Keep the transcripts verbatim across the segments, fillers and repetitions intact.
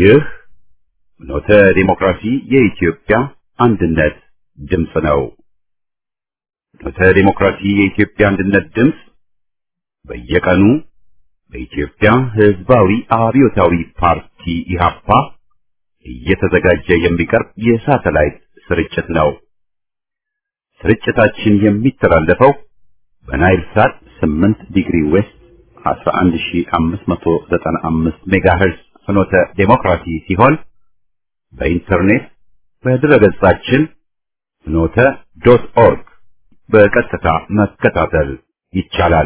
ይህ ፍኖተ ዲሞክራሲ የኢትዮጵያ አንድነት ድምፅ ነው። ፍኖተ ዲሞክራሲ የኢትዮጵያ አንድነት ድምፅ በየቀኑ በኢትዮጵያ ሕዝባዊ አብዮታዊ ፓርቲ ኢህአፓ እየተዘጋጀ የሚቀርብ የሳተላይት ስርጭት ነው። ስርጭታችን የሚተላለፈው በናይል ሳት ስምንት ዲግሪ ዌስት አስራ አንድ ሺህ አምስት መቶ ዘጠና አምስት ሜጋሄርዝ ፍኖተ ዲሞክራሲ ሲሆን በኢንተርኔት በድረገጻችን ፍኖተ ዶት ኦርግ በቀጥታ መከታተል ይቻላል።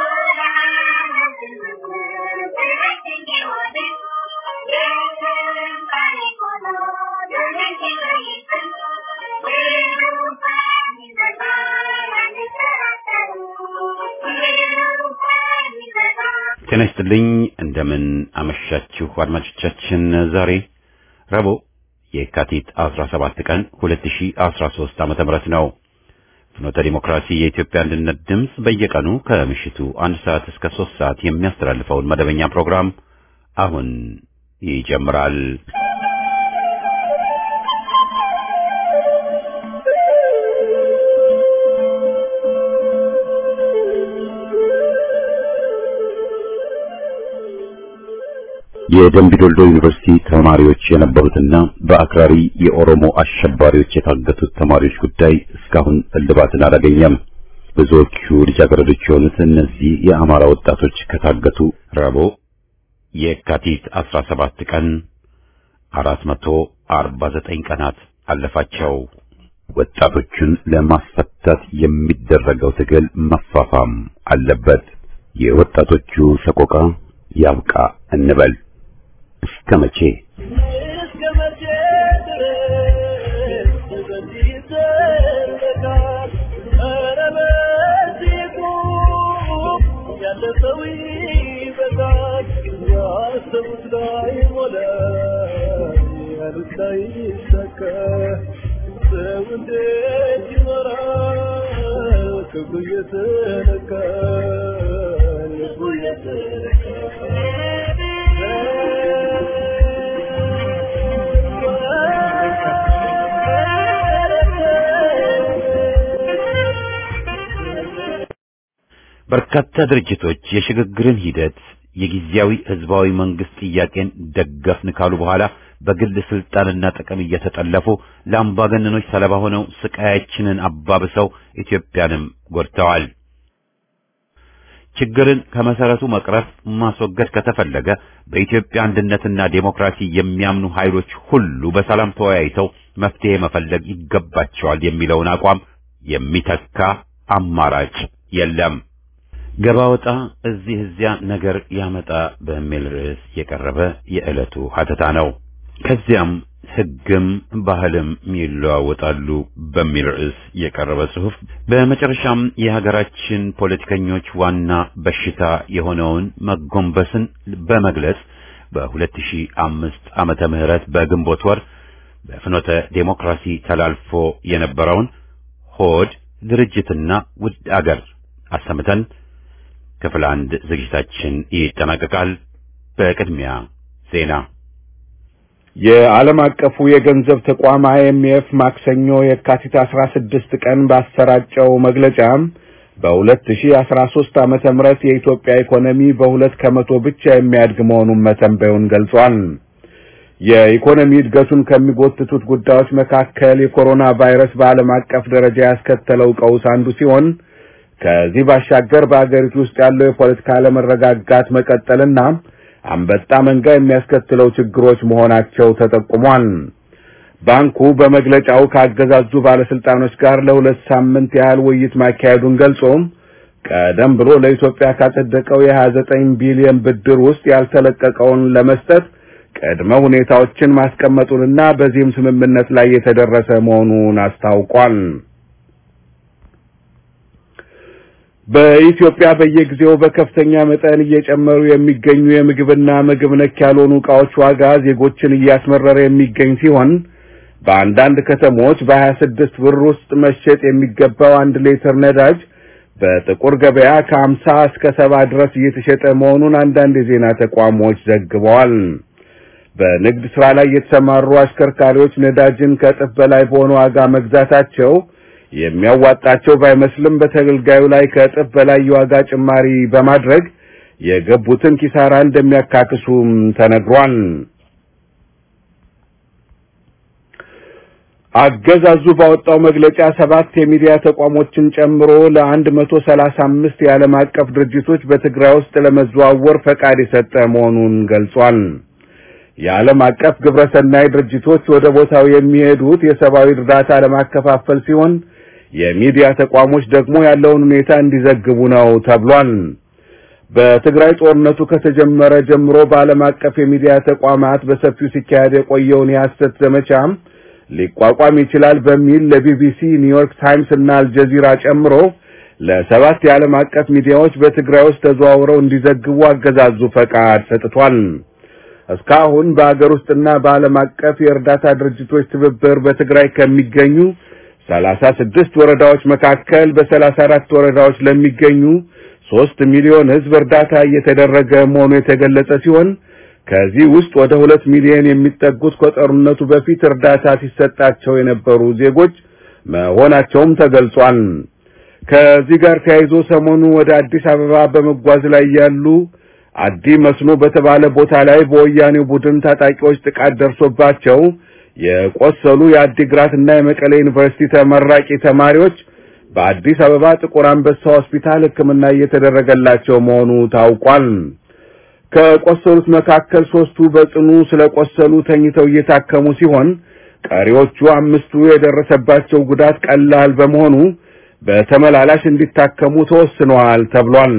ጤናይስጥልኝ እንደምን አመሻችሁ አድማጮቻችን። ዛሬ ረቡዕ የካቲት አስራ ሰባት ቀን ሁለት ሺህ አስራ ሶስት ዓመተ ምህረት ነው። ፍኖተ ዲሞክራሲ የኢትዮጵያ አንድነት ድምፅ በየቀኑ ከምሽቱ አንድ ሰዓት እስከ ሶስት ሰዓት የሚያስተላልፈውን መደበኛ ፕሮግራም አሁን ይጀምራል። የደምቢ ዶልዶ ዩኒቨርሲቲ ተማሪዎች የነበሩትና በአክራሪ የኦሮሞ አሸባሪዎች የታገቱት ተማሪዎች ጉዳይ እስካሁን እልባትን አላገኘም። ብዙዎቹ ልጃገረዶች የሆኑት እነዚህ የአማራ ወጣቶች ከታገቱ ረቡዕ የካቲት አስራ ሰባት ቀን አራት መቶ አርባ ዘጠኝ ቀናት አለፋቸው። ወጣቶቹን ለማስፈታት የሚደረገው ትግል መፋፋም አለበት። የወጣቶቹ ሰቆቃ ያብቃ እንበል። እስከ መቼ እስከ መቼ ድረስ በዚህ ይዘለቃል? ኧረ በዚሁ ያለፈው ይበቃል። ያሰቡት ላይ ሞላ ያሉት ላይ ይሳካ። ሰው እንዴት ይኖራል ክብሩ እየተነካ ልቡ እየተነካ? በርካታ ድርጅቶች የሽግግርን ሂደት የጊዜያዊ ህዝባዊ መንግስት ጥያቄን ደገፍን ካሉ በኋላ በግል ስልጣንና ጥቅም እየተጠለፉ ለአምባገነኖች ሰለባ ሆነው ስቃያችንን አባብሰው ኢትዮጵያንም ጎድተዋል። ችግርን ከመሰረቱ መቅረፍ ማስወገድ ከተፈለገ በኢትዮጵያ አንድነትና ዴሞክራሲ የሚያምኑ ኃይሎች ሁሉ በሰላም ተወያይተው መፍትሄ መፈለግ ይገባቸዋል የሚለውን አቋም የሚተካ አማራጭ የለም። ገባ ወጣ እዚህ እዚያ ነገር ያመጣ በሚል ርዕስ የቀረበ የዕለቱ ሀተታ ነው። ከዚያም ህግም ባህልም ይለዋወጣሉ በሚል ርዕስ የቀረበ ጽሑፍ፣ በመጨረሻም የሀገራችን ፖለቲከኞች ዋና በሽታ የሆነውን መጎንበስን በመግለጽ በሁለት ሺህ አምስት ዓመተ ምህረት በግንቦት ወር በፍኖተ ዴሞክራሲ ተላልፎ የነበረውን ሆድ ድርጅትና ውድ አገር አሰምተን ክፍል አንድ ዝግጅታችን ይጠናቀቃል። በቅድሚያ ዜና። የዓለም አቀፉ የገንዘብ ተቋም አይ ኤም ኤፍ ማክሰኞ የካቲት አስራ ስድስት ቀን ባሰራጨው መግለጫ በሁለት ሺህ አስራ ሶስት ዓመተ ምህረት የኢትዮጵያ ኢኮኖሚ በሁለት ከመቶ ብቻ የሚያድግ መሆኑን መተንበዩን ገልጿል። የኢኮኖሚ እድገቱን ከሚጎትቱት ጉዳዮች መካከል የኮሮና ቫይረስ በዓለም አቀፍ ደረጃ ያስከተለው ቀውስ አንዱ ሲሆን ከዚህ ባሻገር በአገሪቱ ውስጥ ያለው የፖለቲካ አለመረጋጋት መቀጠልና አንበጣ መንጋ የሚያስከትለው ችግሮች መሆናቸው ተጠቁሟል። ባንኩ በመግለጫው ካገዛዙ ባለስልጣኖች ጋር ለሁለት ሳምንት ያህል ውይይት ማካሄዱን ገልጾ ቀደም ብሎ ለኢትዮጵያ ካጸደቀው የሃያ ዘጠኝ ቢሊዮን ብድር ውስጥ ያልተለቀቀውን ለመስጠት ቅድመ ሁኔታዎችን ማስቀመጡንና በዚህም ስምምነት ላይ የተደረሰ መሆኑን አስታውቋል። በኢትዮጵያ በየጊዜው በከፍተኛ መጠን እየጨመሩ የሚገኙ የምግብና ምግብ ነክ ያልሆኑ ዕቃዎች ዋጋ ዜጎችን እያስመረረ የሚገኝ ሲሆን በአንዳንድ ከተሞች በሃያ ስድስት ብር ውስጥ መሸጥ የሚገባው አንድ ሊትር ነዳጅ በጥቁር ገበያ ከሀምሳ እስከ ሰባ ድረስ እየተሸጠ መሆኑን አንዳንድ የዜና ተቋሞች ዘግበዋል። በንግድ ስራ ላይ የተሰማሩ አሽከርካሪዎች ነዳጅን ከጥፍ በላይ በሆነ ዋጋ መግዛታቸው የሚያዋጣቸው ባይመስልም በተገልጋዩ ላይ ከጥፍ በላይ የዋጋ ጭማሪ በማድረግ የገቡትን ኪሳራ እንደሚያካክሱም ተነግሯል። አገዛዙ ባወጣው መግለጫ ሰባት የሚዲያ ተቋሞችን ጨምሮ ለ135 የዓለም አቀፍ ድርጅቶች በትግራይ ውስጥ ለመዘዋወር ፈቃድ የሰጠ መሆኑን ገልጿል። የዓለም አቀፍ ግብረሰናይ ድርጅቶች ወደ ቦታው የሚሄዱት የሰብአዊ እርዳታ ለማከፋፈል ሲሆን የሚዲያ ተቋሞች ደግሞ ያለውን ሁኔታ እንዲዘግቡ ነው ተብሏል። በትግራይ ጦርነቱ ከተጀመረ ጀምሮ በዓለም አቀፍ የሚዲያ ተቋማት በሰፊው ሲካሄድ የቆየውን የሐሰት ዘመቻ ሊቋቋም ይችላል በሚል ለቢቢሲ፣ ኒውዮርክ ታይምስ እና አልጀዚራ ጨምሮ ለሰባት የዓለም አቀፍ ሚዲያዎች በትግራይ ውስጥ ተዘዋውረው እንዲዘግቡ አገዛዙ ፈቃድ ሰጥቷል። እስካሁን በአገር ውስጥና በዓለም አቀፍ የእርዳታ ድርጅቶች ትብብር በትግራይ ከሚገኙ ሰላሳ ስድስት ወረዳዎች መካከል በሰላሳ አራት ወረዳዎች ለሚገኙ ሶስት ሚሊዮን ሕዝብ እርዳታ እየተደረገ መሆኑ የተገለጸ ሲሆን ከዚህ ውስጥ ወደ ሁለት ሚሊዮን የሚጠጉት ከጦርነቱ በፊት እርዳታ ሲሰጣቸው የነበሩ ዜጎች መሆናቸውም ተገልጿል። ከዚህ ጋር ተያይዞ ሰሞኑ ወደ አዲስ አበባ በመጓዝ ላይ ያሉ አዲ መስኖ በተባለ ቦታ ላይ በወያኔው ቡድን ታጣቂዎች ጥቃት ደርሶባቸው የቆሰሉ የአዲግራትና የመቀሌ ዩኒቨርሲቲ ተመራቂ ተማሪዎች በአዲስ አበባ ጥቁር አንበሳ ሆስፒታል ሕክምና እየተደረገላቸው መሆኑ ታውቋል። ከቆሰሉት መካከል ሶስቱ በጽኑ ስለቆሰሉ ተኝተው እየታከሙ ሲሆን ቀሪዎቹ አምስቱ የደረሰባቸው ጉዳት ቀላል በመሆኑ በተመላላሽ እንዲታከሙ ተወስኗል ተብሏል።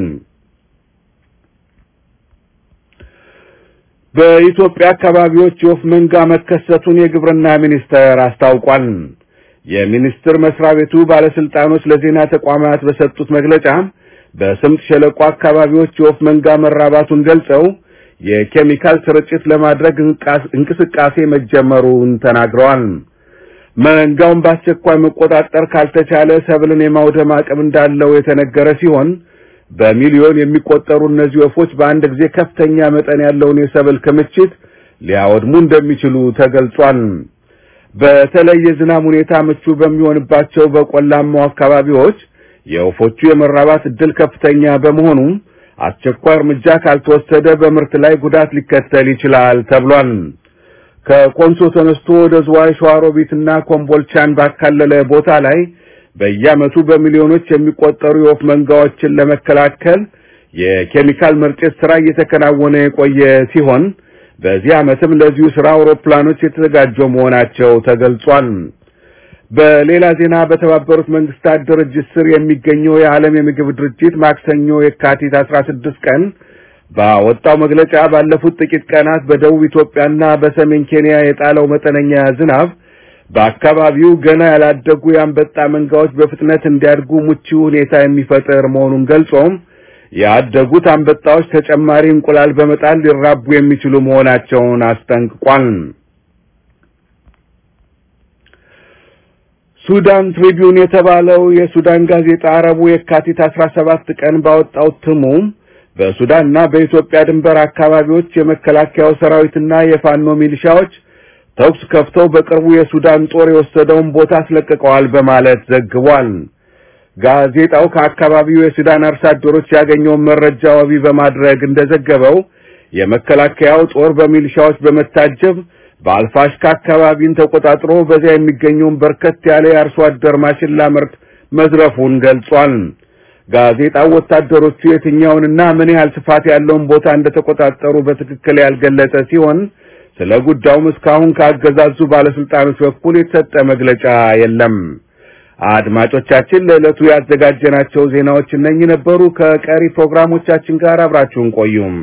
በኢትዮጵያ አካባቢዎች የወፍ መንጋ መከሰቱን የግብርና ሚኒስቴር አስታውቋል። የሚኒስቴር መስሪያ ቤቱ ባለስልጣኖች ለዜና ተቋማት በሰጡት መግለጫ በስምጥ ሸለቆ አካባቢዎች የወፍ መንጋ መራባቱን ገልጸው የኬሚካል ስርጭት ለማድረግ እንቅስቃሴ መጀመሩን ተናግረዋል። መንጋውን በአስቸኳይ መቆጣጠር ካልተቻለ ሰብልን የማውደም አቅም እንዳለው የተነገረ ሲሆን በሚሊዮን የሚቆጠሩ እነዚህ ወፎች በአንድ ጊዜ ከፍተኛ መጠን ያለውን የሰብል ክምችት ሊያወድሙ እንደሚችሉ ተገልጿል። በተለይ የዝናብ ሁኔታ ምቹ በሚሆንባቸው በቆላማው አካባቢዎች የወፎቹ የመራባት እድል ከፍተኛ በመሆኑ አስቸኳይ እርምጃ ካልተወሰደ በምርት ላይ ጉዳት ሊከተል ይችላል ተብሏል። ከኮንሶ ተነስቶ ወደ ዝዋይ፣ ሸዋሮቢትና ኮምቦልቻን ባካለለ ቦታ ላይ በየዓመቱ በሚሊዮኖች የሚቆጠሩ የወፍ መንጋዎችን ለመከላከል የኬሚካል ምርጭት ስራ እየተከናወነ የቆየ ሲሆን በዚህ ዓመትም ለዚሁ ስራ አውሮፕላኖች የተዘጋጁ መሆናቸው ተገልጿል። በሌላ ዜና በተባበሩት መንግስታት ድርጅት ስር የሚገኘው የዓለም የምግብ ድርጅት ማክሰኞ የካቲት አስራ ስድስት ቀን ባወጣው መግለጫ ባለፉት ጥቂት ቀናት በደቡብ ኢትዮጵያና በሰሜን ኬንያ የጣለው መጠነኛ ዝናብ በአካባቢው ገና ያላደጉ የአንበጣ መንጋዎች በፍጥነት እንዲያድጉ ምቹ ሁኔታ የሚፈጥር መሆኑን ገልጾም ያደጉት አንበጣዎች ተጨማሪ እንቁላል በመጣል ሊራቡ የሚችሉ መሆናቸውን አስጠንቅቋል። ሱዳን ትሪቢዩን የተባለው የሱዳን ጋዜጣ አረቡ የካቲት አስራ ሰባት ቀን ባወጣው እትሙ በሱዳንና በኢትዮጵያ ድንበር አካባቢዎች የመከላከያው ሰራዊትና የፋኖ ሚሊሻዎች ተኩስ ከፍተው በቅርቡ የሱዳን ጦር የወሰደውን ቦታ አስለቅቀዋል በማለት ዘግቧል። ጋዜጣው ከአካባቢው የሱዳን አርሶ አደሮች ያገኘውን መረጃ ዋቢ በማድረግ እንደዘገበው የመከላከያው ጦር በሚሊሻዎች በመታጀብ በአልፋሽካ አካባቢን ተቆጣጥሮ በዚያ የሚገኘውን በርከት ያለ የአርሶ አደር ማሽላ ምርት መዝረፉን ገልጿል። ጋዜጣው ወታደሮቹ የትኛውንና ምን ያህል ስፋት ያለውን ቦታ እንደተቆጣጠሩ በትክክል ያልገለጸ ሲሆን ስለ ጉዳዩም እስካሁን ካገዛዙ ባለስልጣኖች በኩል የተሰጠ መግለጫ የለም። አድማጮቻችን ለዕለቱ ያዘጋጀናቸው ዜናዎች እነኚህ ነበሩ። ከቀሪ ፕሮግራሞቻችን ጋር አብራችሁን ቆዩም።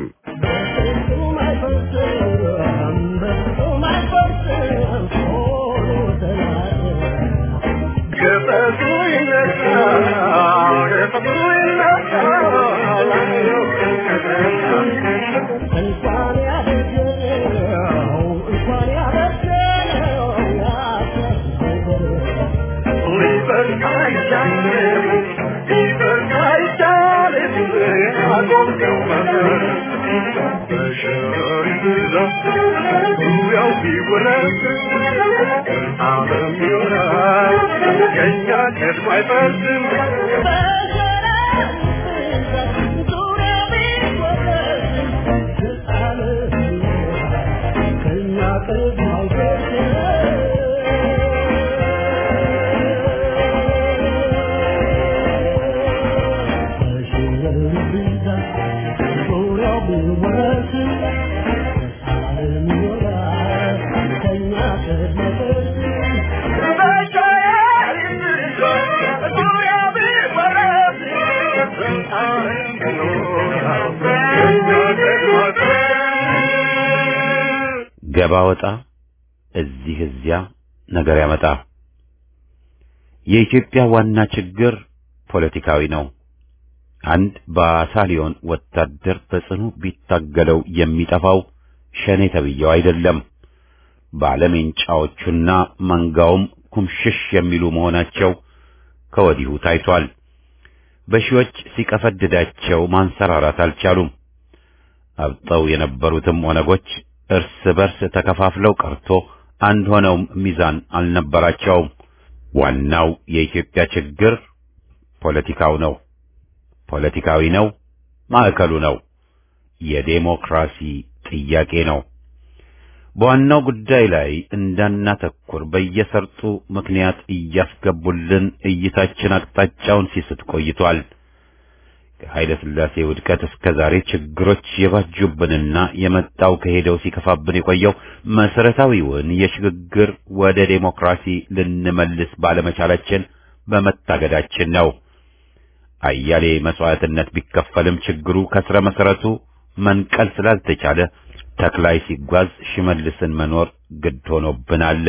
Thank you. ዙሪያው ቢወረስ ዓለም ይሆናል ከእኛ ቀድሞ አይፈርስም ገባ ወጣ እዚህ እዚያ ነገር ያመጣ። የኢትዮጵያ ዋና ችግር ፖለቲካዊ ነው። አንድ ባታሊዮን ወታደር በጽኑ ቢታገለው የሚጠፋው ሸኔ ተብየው አይደለም። ባለሜንጫዎቹና መንጋውም ኩምሽሽ የሚሉ መሆናቸው ከወዲሁ ታይቷል። በሺዎች ሲቀፈድዳቸው ማንሰራራት አልቻሉም። አብጠው የነበሩትም ኦነጎች እርስ በርስ ተከፋፍለው ቀርቶ አንድ ሆነው ሚዛን አልነበራቸውም። ዋናው የኢትዮጵያ ችግር ፖለቲካው ነው። ፖለቲካዊ ነው፣ ማዕከሉ ነው፣ የዴሞክራሲ ጥያቄ ነው። በዋናው ጉዳይ ላይ እንዳናተኩር በየሰርጡ ምክንያት እያስገቡልን እይታችን አቅጣጫውን ሲስት ቆይቷል። ከኃይለ ሥላሴ ውድቀት እስከ ዛሬ ችግሮች የባጁብንና የመጣው ከሄደው ሲከፋብን የቆየው መሰረታዊውን የሽግግር ወደ ዴሞክራሲ ልንመልስ ባለመቻላችን በመታገዳችን ነው። አያሌ መስዋዕትነት ቢከፈልም ችግሩ ከስረ መሰረቱ መንቀል ስላልተቻለ ተክላይ ሲጓዝ ሽመልስን መኖር ግድ ሆኖብናል።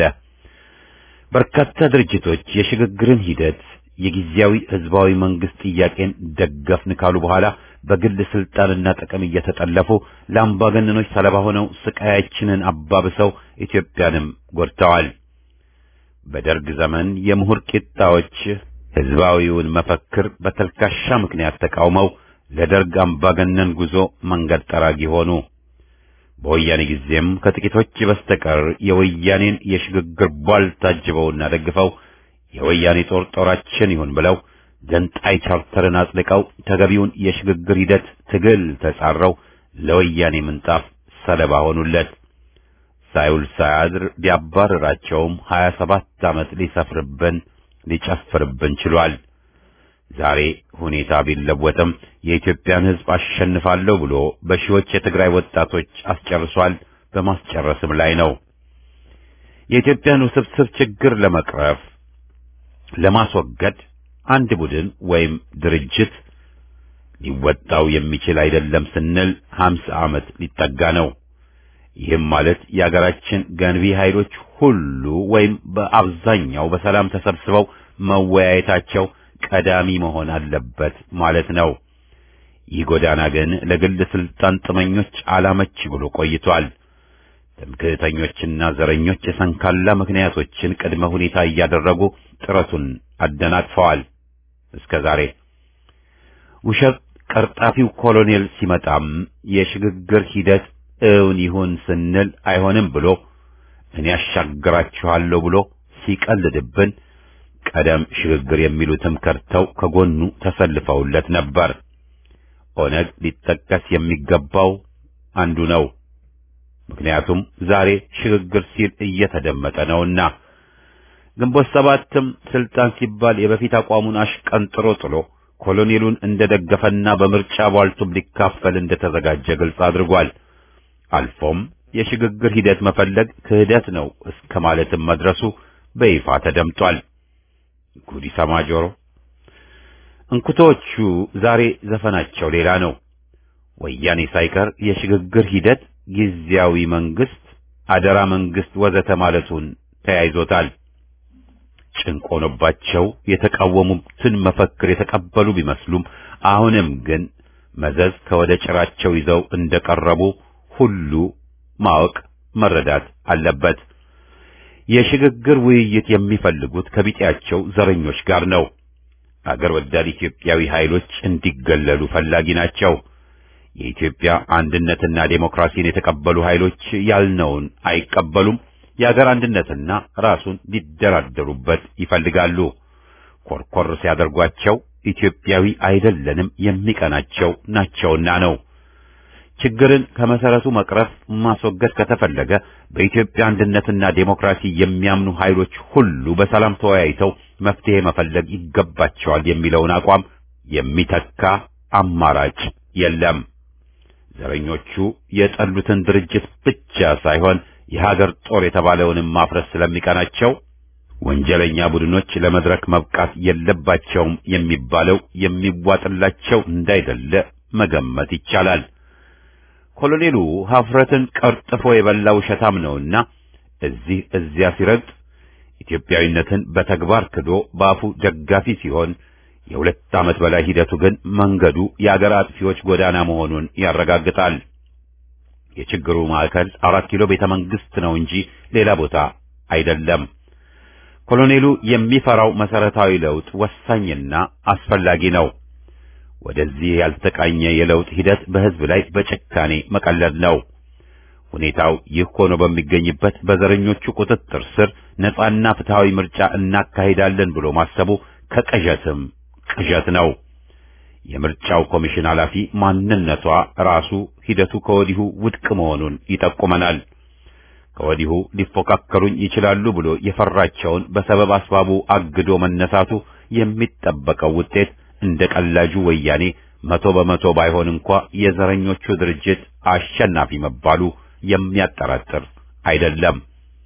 በርካታ ድርጅቶች የሽግግርን ሂደት የጊዜያዊ ህዝባዊ መንግስት ጥያቄን ደገፍን ካሉ በኋላ በግል ስልጣንና ጥቅም እየተጠለፉ ለአምባገነኖች ሰለባ ሆነው ስቃያችንን አባብሰው ኢትዮጵያንም ጎድተዋል። በደርግ ዘመን የምሁር ቂጣዎች ህዝባዊውን መፈክር በተልካሻ ምክንያት ተቃውመው ለደርግ አምባገነን ጉዞ መንገድ ጠራጊ ሆኑ። በወያኔ ጊዜም ከጥቂቶች በስተቀር የወያኔን የሽግግር ቧል ታጅበውና ደግፈው የወያኔ ጦር ጦራችን ይሁን ብለው ገንጣይ ቻርተርን አጽድቀው ተገቢውን የሽግግር ሂደት ትግል ተጻረው ለወያኔ ምንጣፍ ሰለባ ሆኑለት። ሳይውል ሳያድር ቢያባረራቸውም ሀያ ሰባት ዓመት ሊሰፍርብን ሊጨፍርብን ችሏል። ዛሬ ሁኔታ ቢለወጥም የኢትዮጵያን ህዝብ አሸንፋለሁ ብሎ በሺዎች የትግራይ ወጣቶች አስጨርሷል፣ በማስጨረስም ላይ ነው። የኢትዮጵያን ውስብስብ ችግር ለመቅረፍ ለማስወገድ አንድ ቡድን ወይም ድርጅት ሊወጣው የሚችል አይደለም ስንል ሀምሳ ዓመት ሊጠጋ ነው። ይህም ማለት የአገራችን ገንቢ ኃይሎች ሁሉ ወይም በአብዛኛው በሰላም ተሰብስበው መወያየታቸው ቀዳሚ መሆን አለበት ማለት ነው። ይህ ጎዳና ግን ለግል ስልጣን ጥመኞች አላመች ብሎ ቆይቷል። ትምክህተኞችና ዘረኞች የሰንካላ ምክንያቶችን ቅድመ ሁኔታ እያደረጉ ጥረቱን አደናቅፈዋል። እስከ ዛሬ ውሸት ቀርጣፊው ኮሎኔል ሲመጣም የሽግግር ሂደት እውን ይሁን ስንል አይሆንም ብሎ እኔ ያሻግራችኋለሁ ብሎ ሲቀልድብን ቀደም ሽግግር የሚሉትም ከርተው ከጎኑ ተሰልፈውለት ነበር። ኦነግ ሊጠቀስ የሚገባው አንዱ ነው። ምክንያቱም ዛሬ ሽግግር ሲል እየተደመጠ ነውና። ግንቦት ሰባትም ስልጣን ሲባል የበፊት አቋሙን አሽቀንጥሮ ጥሎ ኮሎኔሉን እንደደገፈና በምርጫ ቧልቱም ሊካፈል እንደተዘጋጀ ግልጽ አድርጓል። አልፎም የሽግግር ሂደት መፈለግ ክህደት ነው እስከ ማለትም መድረሱ በይፋ ተደምጧል። ጉዲ ሰማ ጆሮ። እንኩቶቹ ዛሬ ዘፈናቸው ሌላ ነው። ወያኔ ሳይቀር የሽግግር ሂደት፣ ጊዜያዊ መንግስት፣ አደራ መንግስት ወዘተ ማለቱን ተያይዞታል። ጭንቆኖባቸው የተቃወሙትን መፈክር የተቀበሉ ቢመስሉም አሁንም ግን መዘዝ ከወደ ጭራቸው ይዘው እንደቀረቡ ሁሉ ማወቅ መረዳት አለበት። የሽግግር ውይይት የሚፈልጉት ከቢጤያቸው ዘረኞች ጋር ነው። አገር ወዳድ ኢትዮጵያዊ ኃይሎች እንዲገለሉ ፈላጊ ናቸው። የኢትዮጵያ አንድነትና ዴሞክራሲን የተቀበሉ ኃይሎች ያልነውን አይቀበሉም። የአገር አንድነትና ራሱን ሊደራደሩበት ይፈልጋሉ። ኮርኮር ሲያደርጓቸው ኢትዮጵያዊ አይደለንም የሚቀናቸው ናቸውና ነው። ችግርን ከመሰረቱ መቅረፍ ማስወገድ ከተፈለገ በኢትዮጵያ አንድነትና ዴሞክራሲ የሚያምኑ ኃይሎች ሁሉ በሰላም ተወያይተው መፍትሄ መፈለግ ይገባቸዋል የሚለውን አቋም የሚተካ አማራጭ የለም። ዘረኞቹ የጠሉትን ድርጅት ብቻ ሳይሆን የሀገር ጦር የተባለውንም ማፍረስ ስለሚቀናቸው ወንጀለኛ ቡድኖች ለመድረክ መብቃት የለባቸውም የሚባለው የሚዋጥላቸው እንዳይደለ መገመት ይቻላል። ኮሎኔሉ ሀፍረትን ቀርጥፎ የበላው ሸታም ነውና እዚህ እዚያ ሲረግጥ ኢትዮጵያዊነትን በተግባር ክዶ ባፉ ደጋፊ ሲሆን የሁለት ዓመት በላይ ሂደቱ ግን መንገዱ የአገር አጥፊዎች ጎዳና መሆኑን ያረጋግጣል። የችግሩ ማዕከል አራት ኪሎ ቤተ መንግስት ነው እንጂ ሌላ ቦታ አይደለም። ኮሎኔሉ የሚፈራው መሰረታዊ ለውጥ ወሳኝና አስፈላጊ ነው። ወደዚህ ያልተቃኘ የለውጥ ሂደት በህዝብ ላይ በጭካኔ መቀለድ ነው። ሁኔታው ይህ ሆኖ በሚገኝበት በዘረኞቹ ቁጥጥር ስር ነጻና ፍትሃዊ ምርጫ እናካሂዳለን ብሎ ማሰቡ ከቅዠትም ቅዠት ነው። የምርጫው ኮሚሽን ኃላፊ ማንነቷ ራሱ ሂደቱ ከወዲሁ ውድቅ መሆኑን ይጠቁመናል። ከወዲሁ ሊፎካከሩኝ ይችላሉ ብሎ የፈራቸውን በሰበብ አስባቡ አግዶ መነሳቱ የሚጠበቀው ውጤት እንደ ቀላጁ ወያኔ መቶ በመቶ ባይሆን እንኳ የዘረኞቹ ድርጅት አሸናፊ መባሉ የሚያጠራጥር አይደለም።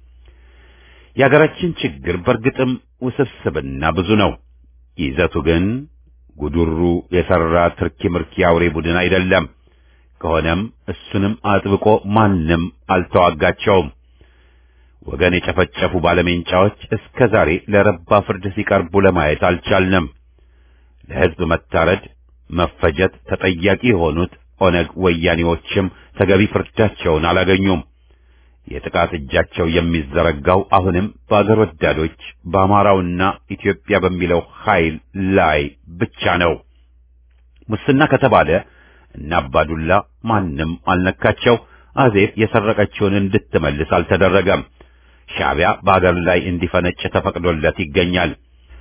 የሀገራችን ችግር በእርግጥም ውስብስብና ብዙ ነው። ይዘቱ ግን ጉዱሩ የሰራ ትርኪ ምርኪ አውሬ ቡድን አይደለም። ከሆነም እሱንም አጥብቆ ማንም አልተዋጋቸውም። ወገን የጨፈጨፉ ባለሜንጫዎች እስከ ዛሬ ለረባ ፍርድ ሲቀርቡ ለማየት አልቻልንም። ለሕዝብ መታረድ፣ መፈጀት ተጠያቂ የሆኑት ኦነግ ወያኔዎችም ተገቢ ፍርዳቸውን አላገኙም። የጥቃት እጃቸው የሚዘረጋው አሁንም በአገር ወዳዶች በአማራውና ኢትዮጵያ በሚለው ኃይል ላይ ብቻ ነው። ሙስና ከተባለ እና አባዱላ ማንም አልነካቸው። አዜብ የሰረቀችውን እንድትመልስ አልተደረገም። ሻዕቢያ በአገር ላይ እንዲፈነጭ ተፈቅዶለት ይገኛል።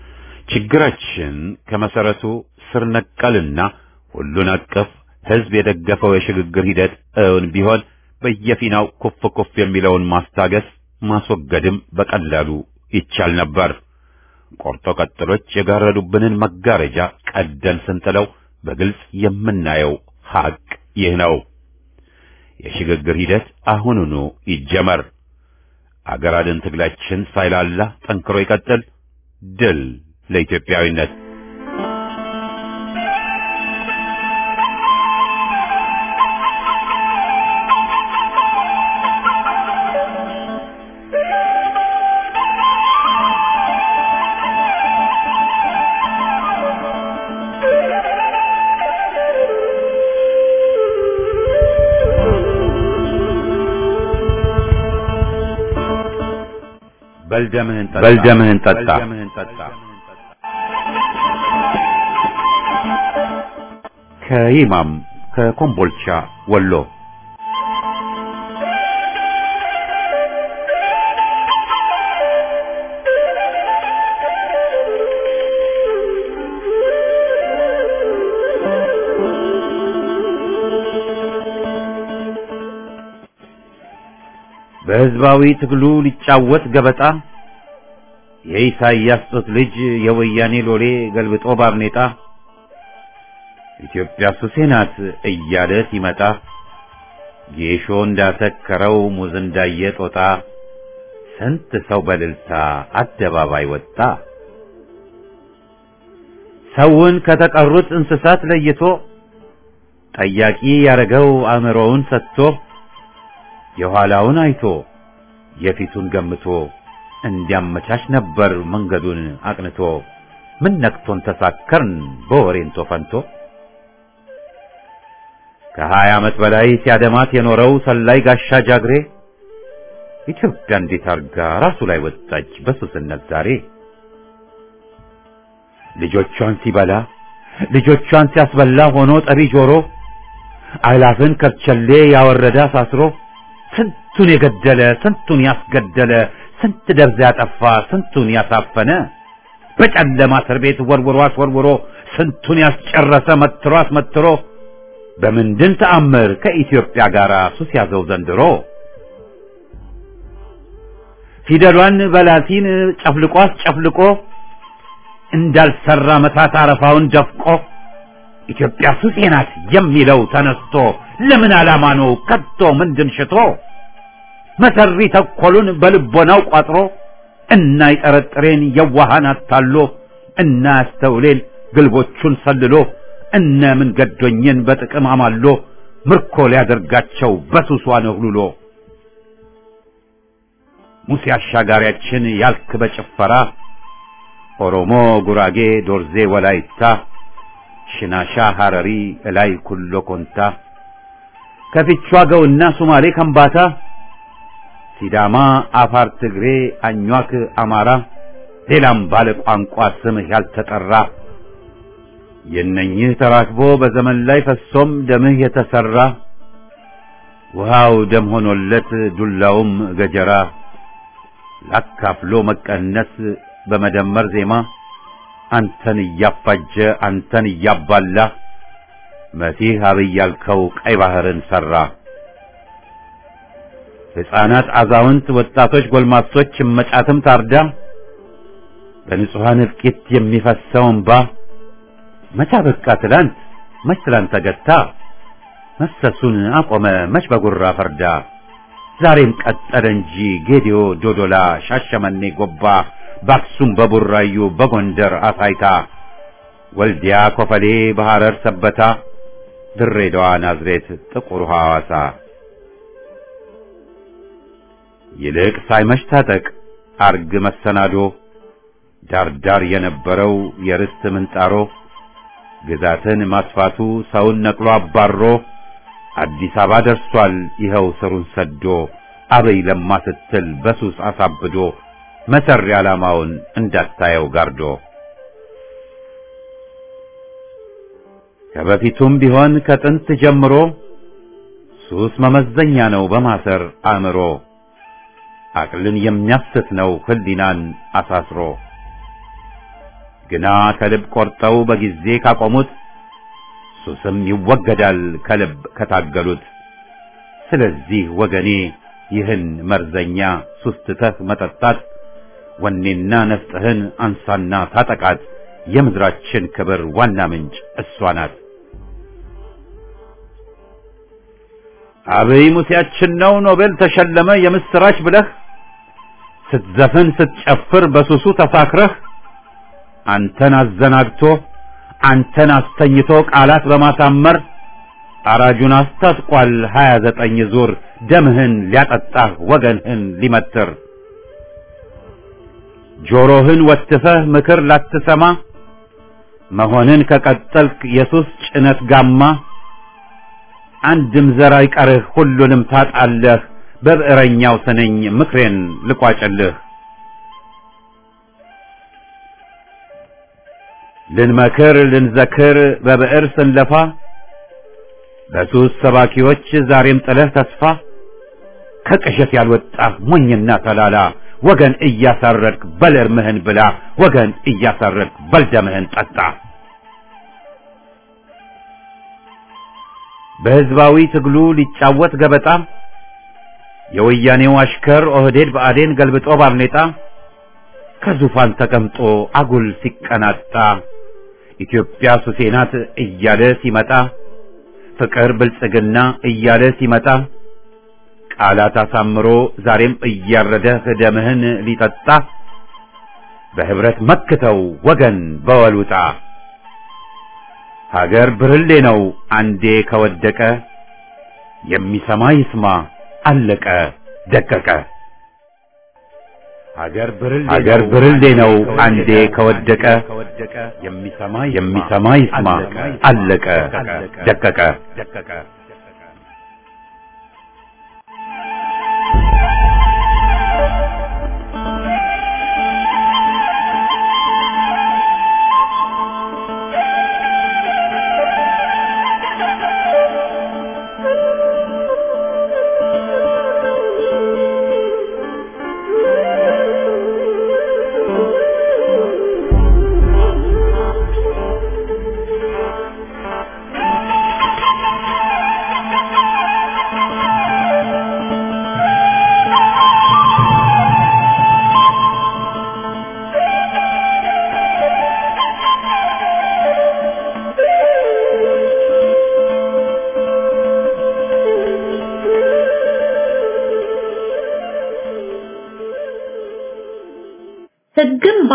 ችግራችን ከመሰረቱ ስር ነቀልና ሁሉን አቀፍ ሕዝብ የደገፈው የሽግግር ሂደት እውን ቢሆን በየፊናው ኩፍ ኩፍ የሚለውን ማስታገስ ማስወገድም በቀላሉ ይቻል ነበር። ቆርጦ ቀጥሎች የጋረዱብንን መጋረጃ ቀደን ስንጥለው በግልጽ የምናየው ሐቅ ይህ ነው። የሽግግር ሂደት አሁኑኑ ይጀመር። አገር አድን ትግላችን ሳይላላ ጠንክሮ ይቀጥል። ድል ለኢትዮጵያዊነት! በልደምህን ጠጣ። ከይማም ከኮምቦልቻ ወሎ። በሕዝባዊ ትግሉ ሊጫወት ገበጣ የኢሳይያስ ጡት ልጅ የወያኔ ሎሌ ገልብጦ ባርኔጣ ኢትዮጵያ ሱሴ ናት እያለ ሲመጣ ጌሾ እንዳሰከረው ሙዝ እንዳየ ጦጣ ስንት ሰው በልልታ አደባባይ ወጣ። ሰውን ከተቀሩት እንስሳት ለይቶ ጠያቂ ያረገው አእምሮውን ሰጥቶ የኋላውን አይቶ የፊቱን ገምቶ እንዲያመቻች ነበር መንገዱን አቅንቶ። ምን ነክቶን ተሳከርን በወሬንቶ ፈንቶ። ከሀያ ዓመት በላይ ሲያደማት የኖረው ሰላይ ጋሻ ጃግሬ ኢትዮጵያ እንዴት አርጋ ራሱ ላይ ወጣች በሱስነት ዛሬ። ልጆቿን ሲበላ ልጆቿን ሲያስበላ ሆኖ ጠቢ ጆሮ አላፍን ከርቸሌ ያወረደ አሳስሮ ስንቱን የገደለ ስንቱን ያስገደለ ስንት ደብዛ ያጠፋ ስንቱን ያሳፈነ በጨለማ እስር ቤት ወርውሮ አስወርውሮ ስንቱን ያስጨረሰ መትሮ አስመትሮ በምንድን ተአምር ከኢትዮጵያ ጋር ሱስ ያዘው ዘንድሮ? ፊደሏን በላቲን ጨፍልቆ አስጨፍልቆ እንዳልሰራ መታት አረፋውን ደፍቆ ኢትዮጵያ ሱሴ ናት የሚለው ተነስቶ ለምን ዓላማ ነው ከቶ ምንድን ሽቶ መሰሪ ተኮሉን በልቦናው ቋጥሮ እና ይጠረጥሬን የዋሃን አታሎ እና ያስተውሌን ግልቦቹን ሰልሎ እነ ምን ገዶኝን በጥቅም አማሎ ምርኮ ሊያደርጋቸው በሱሷ ነህሉሎ ሙሴ አሻጋሪያችን ያልክ በጭፈራ ኦሮሞ ጉራጌ ዶርዜ ወላይታ ሽናሻ ሐረሪ እላይ ኩሎ ኮንታ ከፊቿ ገውና ሶማሌ ከምባታ ሲዳማ አፋር ትግሬ አኟክ አማራ ሌላም ባለ ቋንቋ ስምህ ያልተጠራ የነኝህ ተራክቦ በዘመን ላይ ፈሶም ደምህ የተሰራ ውሃው ደም ሆኖለት ዱላውም ገጀራ ላካፍሎ መቀነስ በመደመር ዜማ አንተን እያፋጀ አንተን እያባላ መሲህ አብይ ያልከው ቀይ ባህርን ሰራ። ሕፃናት አዛውንት ወጣቶች ጎልማሶች መጫትም ታርዳ በንጹሃን እልቂት የሚፈሰው እንባ መቻ በቃ ትላንት መች ትላንት ተገታ መሰሱን አቆመ መች በጉራ ፈርዳ ዛሬም ቀጠለ እንጂ ጌዲዮ ዶዶላ ሻሸመኔ ጎባ በአክሱም በቡራዩ በጎንደር አሳይታ ወልዲያ ኮፈሌ በሐረር ሰበታ ድሬዳዋ ናዝሬት ጥቁር ሐዋሳ ይልቅ ሳይመሽ ታጠቅ አርግ መሰናዶ ዳርዳር የነበረው የርስት ምንጣሮ ግዛትን ማስፋቱ ሰውን ነቅሎ አባሮ አዲስ አበባ ደርሷል ይኸው ስሩን ሰዶ አበይ ለማ ስትል በሱስ አሳብዶ መሰሪ ዓላማውን እንዳታየው ጋርዶ ከበፊቱም ቢሆን ከጥንት ጀምሮ ሱስ መመዘኛ ነው በማሰር አእምሮ አቅልን የሚያስት ነው ህሊናን አሳስሮ ግና ከልብ ቆርጠው በጊዜ ካቆሙት ሱስም ይወገዳል ከልብ ከታገሉት። ስለዚህ ወገኔ ይህን መርዘኛ ሱስ ትተህ መጠጣት ወኔና ነፍጥህን አንሳና ታጠቃት የምድራችን ክብር ዋና ምንጭ እሷ ናት። አብይ ሙሴያችን ነው ኖቤል ተሸለመ የምስራች ብለህ ስትዘፍን ስትጨፍር በሱሱ ተሳክረህ አንተን አዘናግቶ አንተን አስተኝቶ ቃላት በማሳመር አራጁን አስታጥቋል ሀያ ዘጠኝ ዙር ደምህን ሊያጠጣህ ወገንህን ሊመትር ጆሮህን ወትፈህ ምክር ላትሰማ መሆንን ከቀጠልክ የሱስ ጭነት ጋማ አንድም ዘር አይቀርህ ሁሉንም ታጣለህ በብዕረኛው ስንኝ ምክሬን ልቋጭልህ። ልንመክር ልንዘክር በብዕር ስንለፋ በሱስ ሰባኪዎች ዛሬም ጥለህ ተስፋ ከቅዠት ያልወጣህ ሞኝና ተላላ ወገን እያሳረድክ በልርምህን ብላ ወገን እያሳረድክ በልደምህን ጠጣ። በህዝባዊ ትግሉ ሊጫወት ገበጣ የወያኔው አሽከር ኦህዴድ ብአዴን ገልብጦ ባርኔጣ ከዙፋን ተቀምጦ አጉል ሲቀናጣ ኢትዮጵያ ሱሴ ናት እያለ ሲመጣ ፍቅር ብልጽግና እያለ ሲመጣ ቃላት አሳምሮ ዛሬም እያረደህ ደምህን ሊጠጣ በህብረት መክተው ወገን በወሉጣ ሀገር ብርሌ ነው አንዴ ከወደቀ የሚሰማ ይስማ አለቀ ደቀቀ። ሀገር ብርሌ ነው አንዴ ከወደቀ የሚሰማ ይስማ አለቀ ደቀቀ።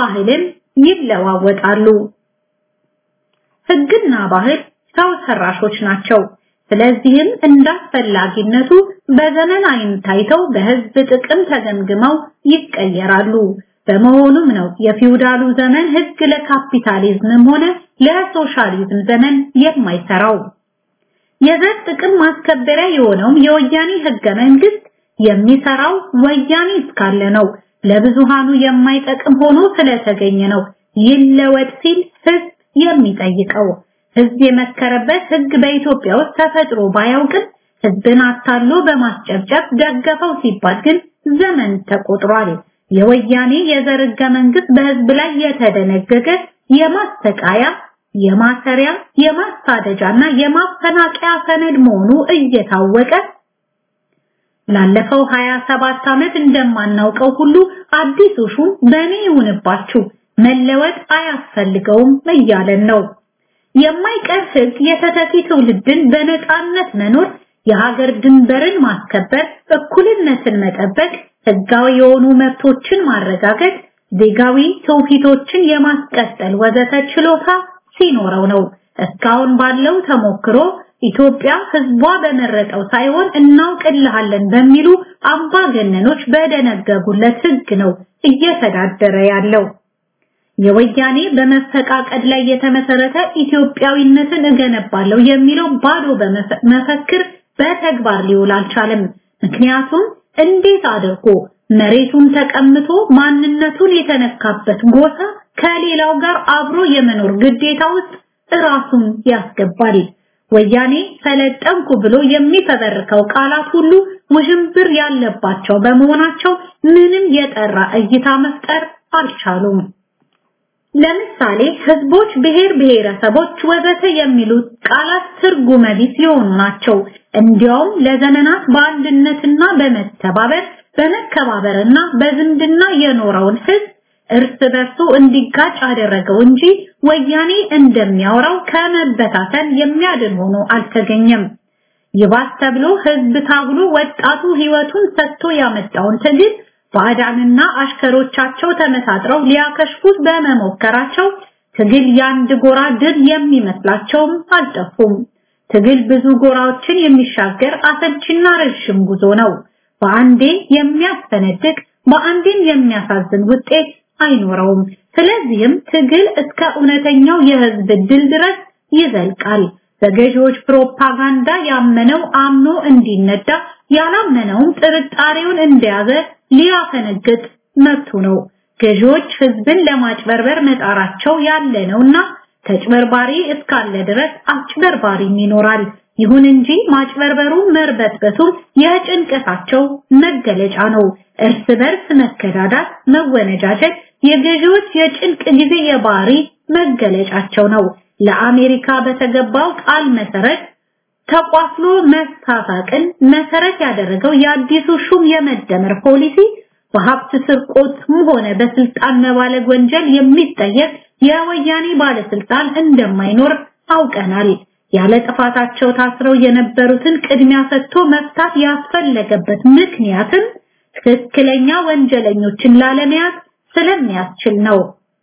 ባህልን ይለዋወጣሉ። ህግና ባህል ሰው ሰራሾች ናቸው። ስለዚህም እንዳስፈላጊነቱ በዘመን አይን ታይተው በህዝብ ጥቅም ተገምግመው ይቀየራሉ። በመሆኑም ነው የፊውዳሉ ዘመን ህግ ለካፒታሊዝምም ሆነ ለሶሻሊዝም ዘመን የማይሰራው። የዘር ጥቅም ማስከበሪያ የሆነው የወያኔ ህገ መንግስት የሚሰራው ወያኔ እስካለ ነው። ለብዙሃኑ የማይጠቅም ሆኖ ስለተገኘ ነው ይለወጥ ሲል ህዝብ የሚጠይቀው። ህዝብ የመከረበት ህግ በኢትዮጵያ ውስጥ ተፈጥሮ ባያውቅም ህዝብን አታሎ በማስጨብጨብ ደገፈው ሲባል ግን ዘመን ተቆጥሯል። የወያኔ የዘር ህገ መንግስት በህዝብ ላይ የተደነገገ የማስተቃያ፣ የማሰሪያ፣ የማሳደጃና የማፈናቀያ ሰነድ መሆኑ እየታወቀ ላለፈው ሀያ ሰባት ዓመት እንደማናውቀው ሁሉ አዲሱ ሹም በኔ ይሁንባችሁ መለወጥ አያስፈልገውም እያለን ነው። የማይቀር ህግ የተተኪ ትውልድን በነፃነት መኖር፣ የሀገር ድንበርን ማስከበር፣ እኩልነትን መጠበቅ፣ ህጋዊ የሆኑ መብቶችን ማረጋገጥ፣ ዜጋዊ ትውፊቶችን የማስቀጠል ወዘተ ችሎታ ሲኖረው ነው። እስካሁን ባለው ተሞክሮ ኢትዮጵያ ህዝቧ በመረጠው ሳይሆን እናውቅልሃለን በሚሉ አምባገነኖች በደነገጉለት ህግ ነው እየተዳደረ ያለው። የወያኔ በመፈቃቀድ ላይ የተመሰረተ ኢትዮጵያዊነትን እገነባለሁ የሚለው ባዶ በመፈክር በተግባር ሊውል አልቻለም። ምክንያቱም እንዴት አድርጎ መሬቱን ተቀምጦ ማንነቱን የተነካበት ጎሳ ከሌላው ጋር አብሮ የመኖር ግዴታ ውስጥ ራሱን ያስገባል? ወያኔ ሰለጠንኩ ብሎ የሚፈበርከው ቃላት ሁሉ ውዥንብር ያለባቸው በመሆናቸው ምንም የጠራ እይታ መፍጠር አልቻሉም። ለምሳሌ ህዝቦች፣ ብሔር ብሔረሰቦች ወዘተ የሚሉት ቃላት ትርጉመ ቢስ የሆኑ ናቸው። እንዲያውም ለዘመናት በአንድነትና በመተባበር በመከባበርና በዝምድና የኖረውን ህዝብ እርስ በርሱ እንዲጋጭ አደረገው እንጂ ወያኔ እንደሚያወራው ከመበታተን የሚያድን ሆኖ አልተገኘም። ይባስ ተብሎ ህዝብ ታግሎ ወጣቱ ህይወቱን ሰጥቶ ያመጣውን ትግል ባዕዳንና አሽከሮቻቸው ተመሳጥረው ሊያከሽፉት በመሞከራቸው ትግል ያንድ ጎራ ድል የሚመስላቸውም አልጠፉም። ትግል ብዙ ጎራዎችን የሚሻገር አሰልችና ረጅም ጉዞ ነው። በአንዴ የሚያስፈነድቅ በአንዴም የሚያሳዝን ውጤት አይኖረውም። ስለዚህም ትግል እስከ እውነተኛው የህዝብ ድል ድረስ ይዘልቃል። በገዢዎች ፕሮፓጋንዳ ያመነው አምኖ እንዲነዳ፣ ያላመነውም ጥርጣሬውን እንደያዘ ሊያፈነግጥ መብቱ ነው። ገዢዎች ህዝብን ለማጭበርበር መጣራቸው ያለ ነውና ተጭበርባሪ እስካለ ድረስ አጭበርባሪም ይኖራል። ይሁን እንጂ ማጭበርበሩ መርበትበቱ የጭንቀታቸው መገለጫ ነው። እርስ በርስ መከዳዳት፣ መወነጃጀት የገዢዎች የጭንቅ ጊዜ የባህሪ መገለጫቸው ነው። ለአሜሪካ በተገባው ቃል መሰረት ተቋፍሎ መሳሳቅን መሰረት ያደረገው የአዲሱ ሹም የመደመር ፖሊሲ በሀብት ስርቆትም ሆነ በስልጣን መባለግ ወንጀል የሚጠየቅ የወያኔ ባለስልጣን እንደማይኖር አውቀናል። ያለ ጥፋታቸው ታስረው የነበሩትን ቅድሚያ ሰጥቶ መፍታት ያስፈለገበት ምክንያትም ትክክለኛ ወንጀለኞችን ላለመያዝ ስለሚያስችል ነው።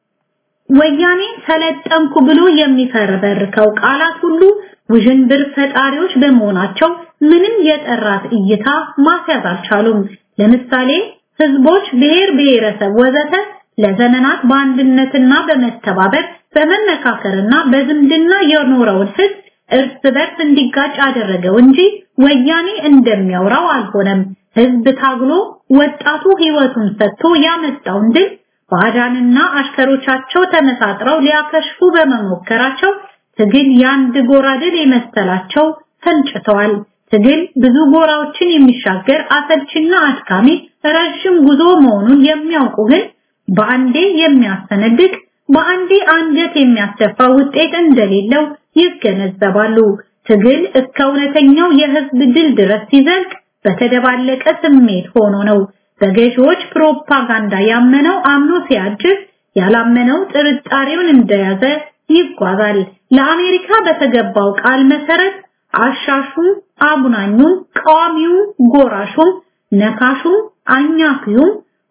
ወያኔ ሰለጠንኩ ብሎ የሚፈረበርከው ቃላት ሁሉ ውዥንብር ፈጣሪዎች በመሆናቸው ምንም የጠራት እይታ ማስያዝ አልቻሉም። ለምሳሌ ህዝቦች፣ ብሔር ብሔረሰብ ወዘተ ለዘመናት በአንድነትና በመተባበር በመመካከርና በዝምድና የኖረውን ህዝብ እርስ በርስ እንዲጋጭ አደረገው እንጂ ወያኔ እንደሚያወራው አልሆነም። ህዝብ ታግሎ ወጣቱ ህይወቱን ሰጥቶ ያመጣውን ድል ባዕዳንና አሽከሮቻቸው ተመሳጥረው ሊያከሽፉ በመሞከራቸው ትግል ያንድ ጎራ ድል የመሰላቸው ፈንጭተዋል። ትግል ብዙ ጎራዎችን የሚሻገር አሰልችና አድካሚ ረጅም ጉዞ መሆኑን የሚያውቁ ግን በአንዴ የሚያስተነድቅ በአንዴ አንገት የሚያስደፋ ውጤት እንደሌለው ይገነዘባሉ። ትግል እስከ እውነተኛው የህዝብ ድል ድረስ ሲዘልቅ በተደባለቀ ስሜት ሆኖ ነው። በገዢዎች ፕሮፓጋንዳ ያመነው አምኖ ሲያጅብ፣ ያላመነው ጥርጣሬውን እንደያዘ ይጓዛል። ለአሜሪካ በተገባው ቃል መሰረት አሻሹም፣ አቡናኙም፣ ቃዋሚውም፣ ጎራሹም፣ ነካሹም፣ አኛኪውም፣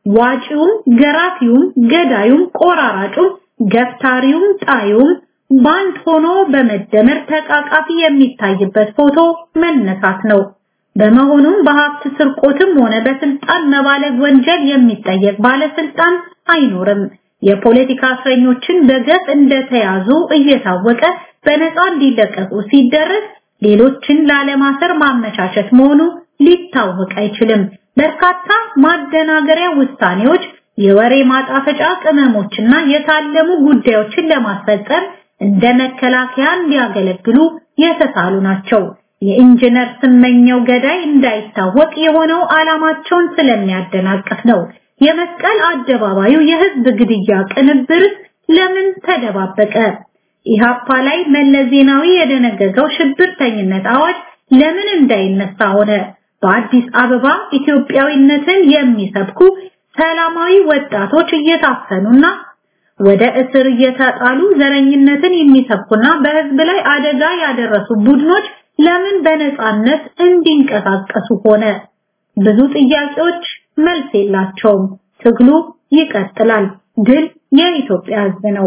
ዋጪውም ገራፊውም ገዳዩም ቆራራጩም ገፍታሪውም ጣዩም ባንድ ሆኖ በመደመር ተቃቃፊ የሚታይበት ፎቶ መነሳት ነው። በመሆኑም በሀብት ስርቆትም ሆነ በስልጣን መባለግ ወንጀል የሚጠየቅ ባለስልጣን አይኖርም። የፖለቲካ እስረኞችን በገፍ እንደተያዙ እየታወቀ በነፃ እንዲለቀቁ ሲደረግ ሌሎችን ላለማሰር ማመቻቸት መሆኑ ሊታወቅ አይችልም። በርካታ ማደናገሪያ ውሳኔዎች፣ የወሬ ማጣፈጫ ቅመሞችና የታለሙ ጉዳዮችን ለማስፈጸም እንደ መከላከያ እንዲያገለግሉ የተሳሉ ናቸው። የኢንጂነር ስመኘው ገዳይ እንዳይታወቅ የሆነው ዓላማቸውን ስለሚያደናቅፍ ነው። የመስቀል አደባባዩ የህዝብ ግድያ ቅንብር ለምን ተደባበቀ? ኢሃፓ ላይ መለስ ዜናዊ የደነገገው ሽብርተኝነት አዋጅ ለምን እንዳይነሳ ሆነ? በአዲስ አበባ ኢትዮጵያዊነትን የሚሰብኩ ሰላማዊ ወጣቶች እየታፈኑና ወደ እስር እየተጣሉ ዘረኝነትን የሚሰብኩና በህዝብ ላይ አደጋ ያደረሱ ቡድኖች ለምን በነጻነት እንዲንቀሳቀሱ ሆነ? ብዙ ጥያቄዎች መልስ የላቸውም። ትግሉ ይቀጥላል። ድል የኢትዮጵያ ህዝብ ነው።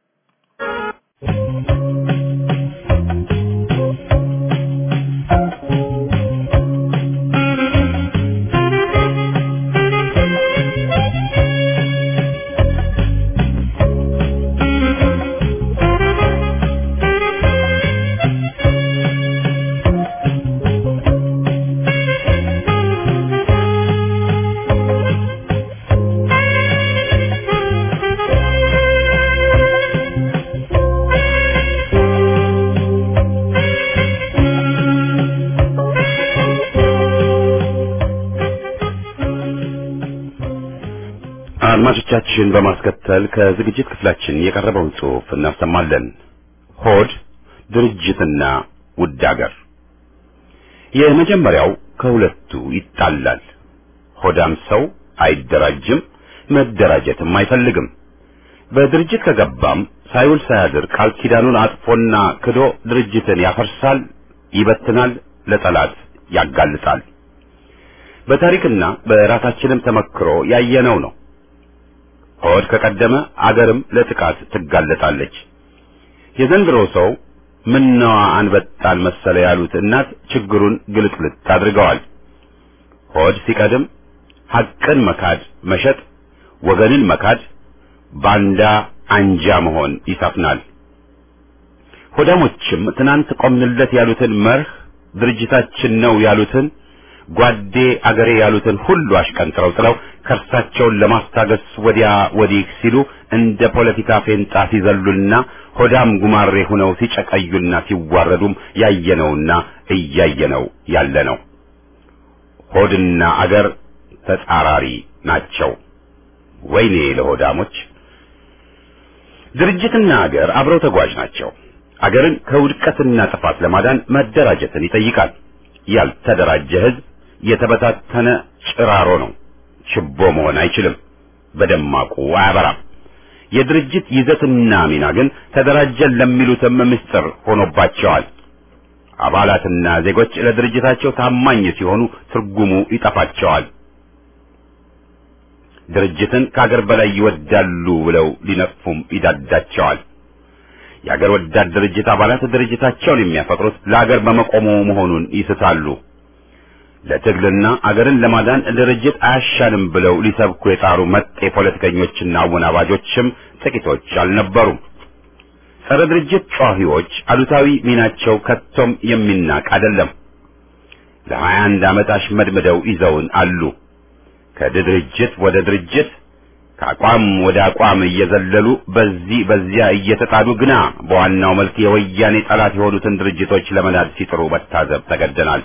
አድማጮቻችን በማስከተል ከዝግጅት ክፍላችን የቀረበውን ጽሑፍ እናሰማለን። ሆድ ድርጅትና ውድ አገር። የመጀመሪያው ከሁለቱ ይጣላል። ሆዳም ሰው አይደራጅም፣ መደራጀትም አይፈልግም። በድርጅት ከገባም ሳይውል ሳያድር ቃል ኪዳኑን አጥፎና ክዶ ድርጅትን ያፈርሳል፣ ይበትናል፣ ለጠላት ያጋልጣል። በታሪክና በራሳችንም ተመክሮ ያየነው ነው። ሆድ ከቀደመ አገርም ለጥቃት ትጋለጣለች። የዘንድሮ ሰው ምነዋ አንበጣን መሰለ ያሉት እናት ችግሩን ግልጥልጥ አድርገዋል። ሆድ ሲቀድም ሐቅን መካድ፣ መሸጥ፣ ወገንን መካድ፣ ባንዳ አንጃ መሆን ይሰፍናል። ሆዳሞችም ትናንት ቆምንለት ያሉትን መርህ፣ ድርጅታችን ነው ያሉትን፣ ጓዴ አገሬ ያሉትን ሁሉ አሽቀንጥረው ጥለው ከርሳቸውን ለማስታገስ ወዲያ ወዲህ ሲሉ እንደ ፖለቲካ ፌንጣ ሲዘሉና ሆዳም ጉማሬ ሆነው ሲጨቀዩና ሲዋረዱም ያየነውና እያየነው ያለነው። ሆድና አገር ተጻራሪ ናቸው። ወይኔ ለሆዳሞች! ድርጅትና አገር አብረው ተጓዥ ናቸው። አገርን ከውድቀትና ጥፋት ለማዳን መደራጀትን ይጠይቃል። ያልተደራጀ ህዝብ የተበታተነ ጭራሮ ነው። ችቦ መሆን አይችልም። በደማቁ አያበራም። የድርጅት ይዘትና ሚና ግን ተደራጀን ለሚሉትም ምስጢር ሆኖባቸዋል። አባላትና ዜጎች ለድርጅታቸው ታማኝ ሲሆኑ ትርጉሙ ይጠፋቸዋል። ድርጅትን ከአገር በላይ ይወዳሉ ብለው ሊነፉም ይዳዳቸዋል። የአገር ወዳድ ድርጅት አባላት ድርጅታቸውን የሚያፈቅሩት ለአገር በመቆሙ መሆኑን ይስታሉ። ለትግልና አገርን ለማዳን ድርጅት አያሻንም ብለው ሊሰብኩ የጣሩ መጤ ፖለቲከኞችና አወናባጆችም ጥቂቶች አልነበሩም። ጸረ ድርጅት ጨዋሂዎች አሉታዊ ሚናቸው ከቶም የሚናቅ አይደለም። ለሀያ አንድ ዓመት አሽመድምደው ይዘውን አሉ። ከድርጅት ወደ ድርጅት ከአቋም ወደ አቋም እየዘለሉ በዚህ በዚያ እየተጣዱ ግና በዋናው መልክ የወያኔ ጠላት የሆኑትን ድርጅቶች ለመናድ ሲጥሩ መታዘብ ተገደናል።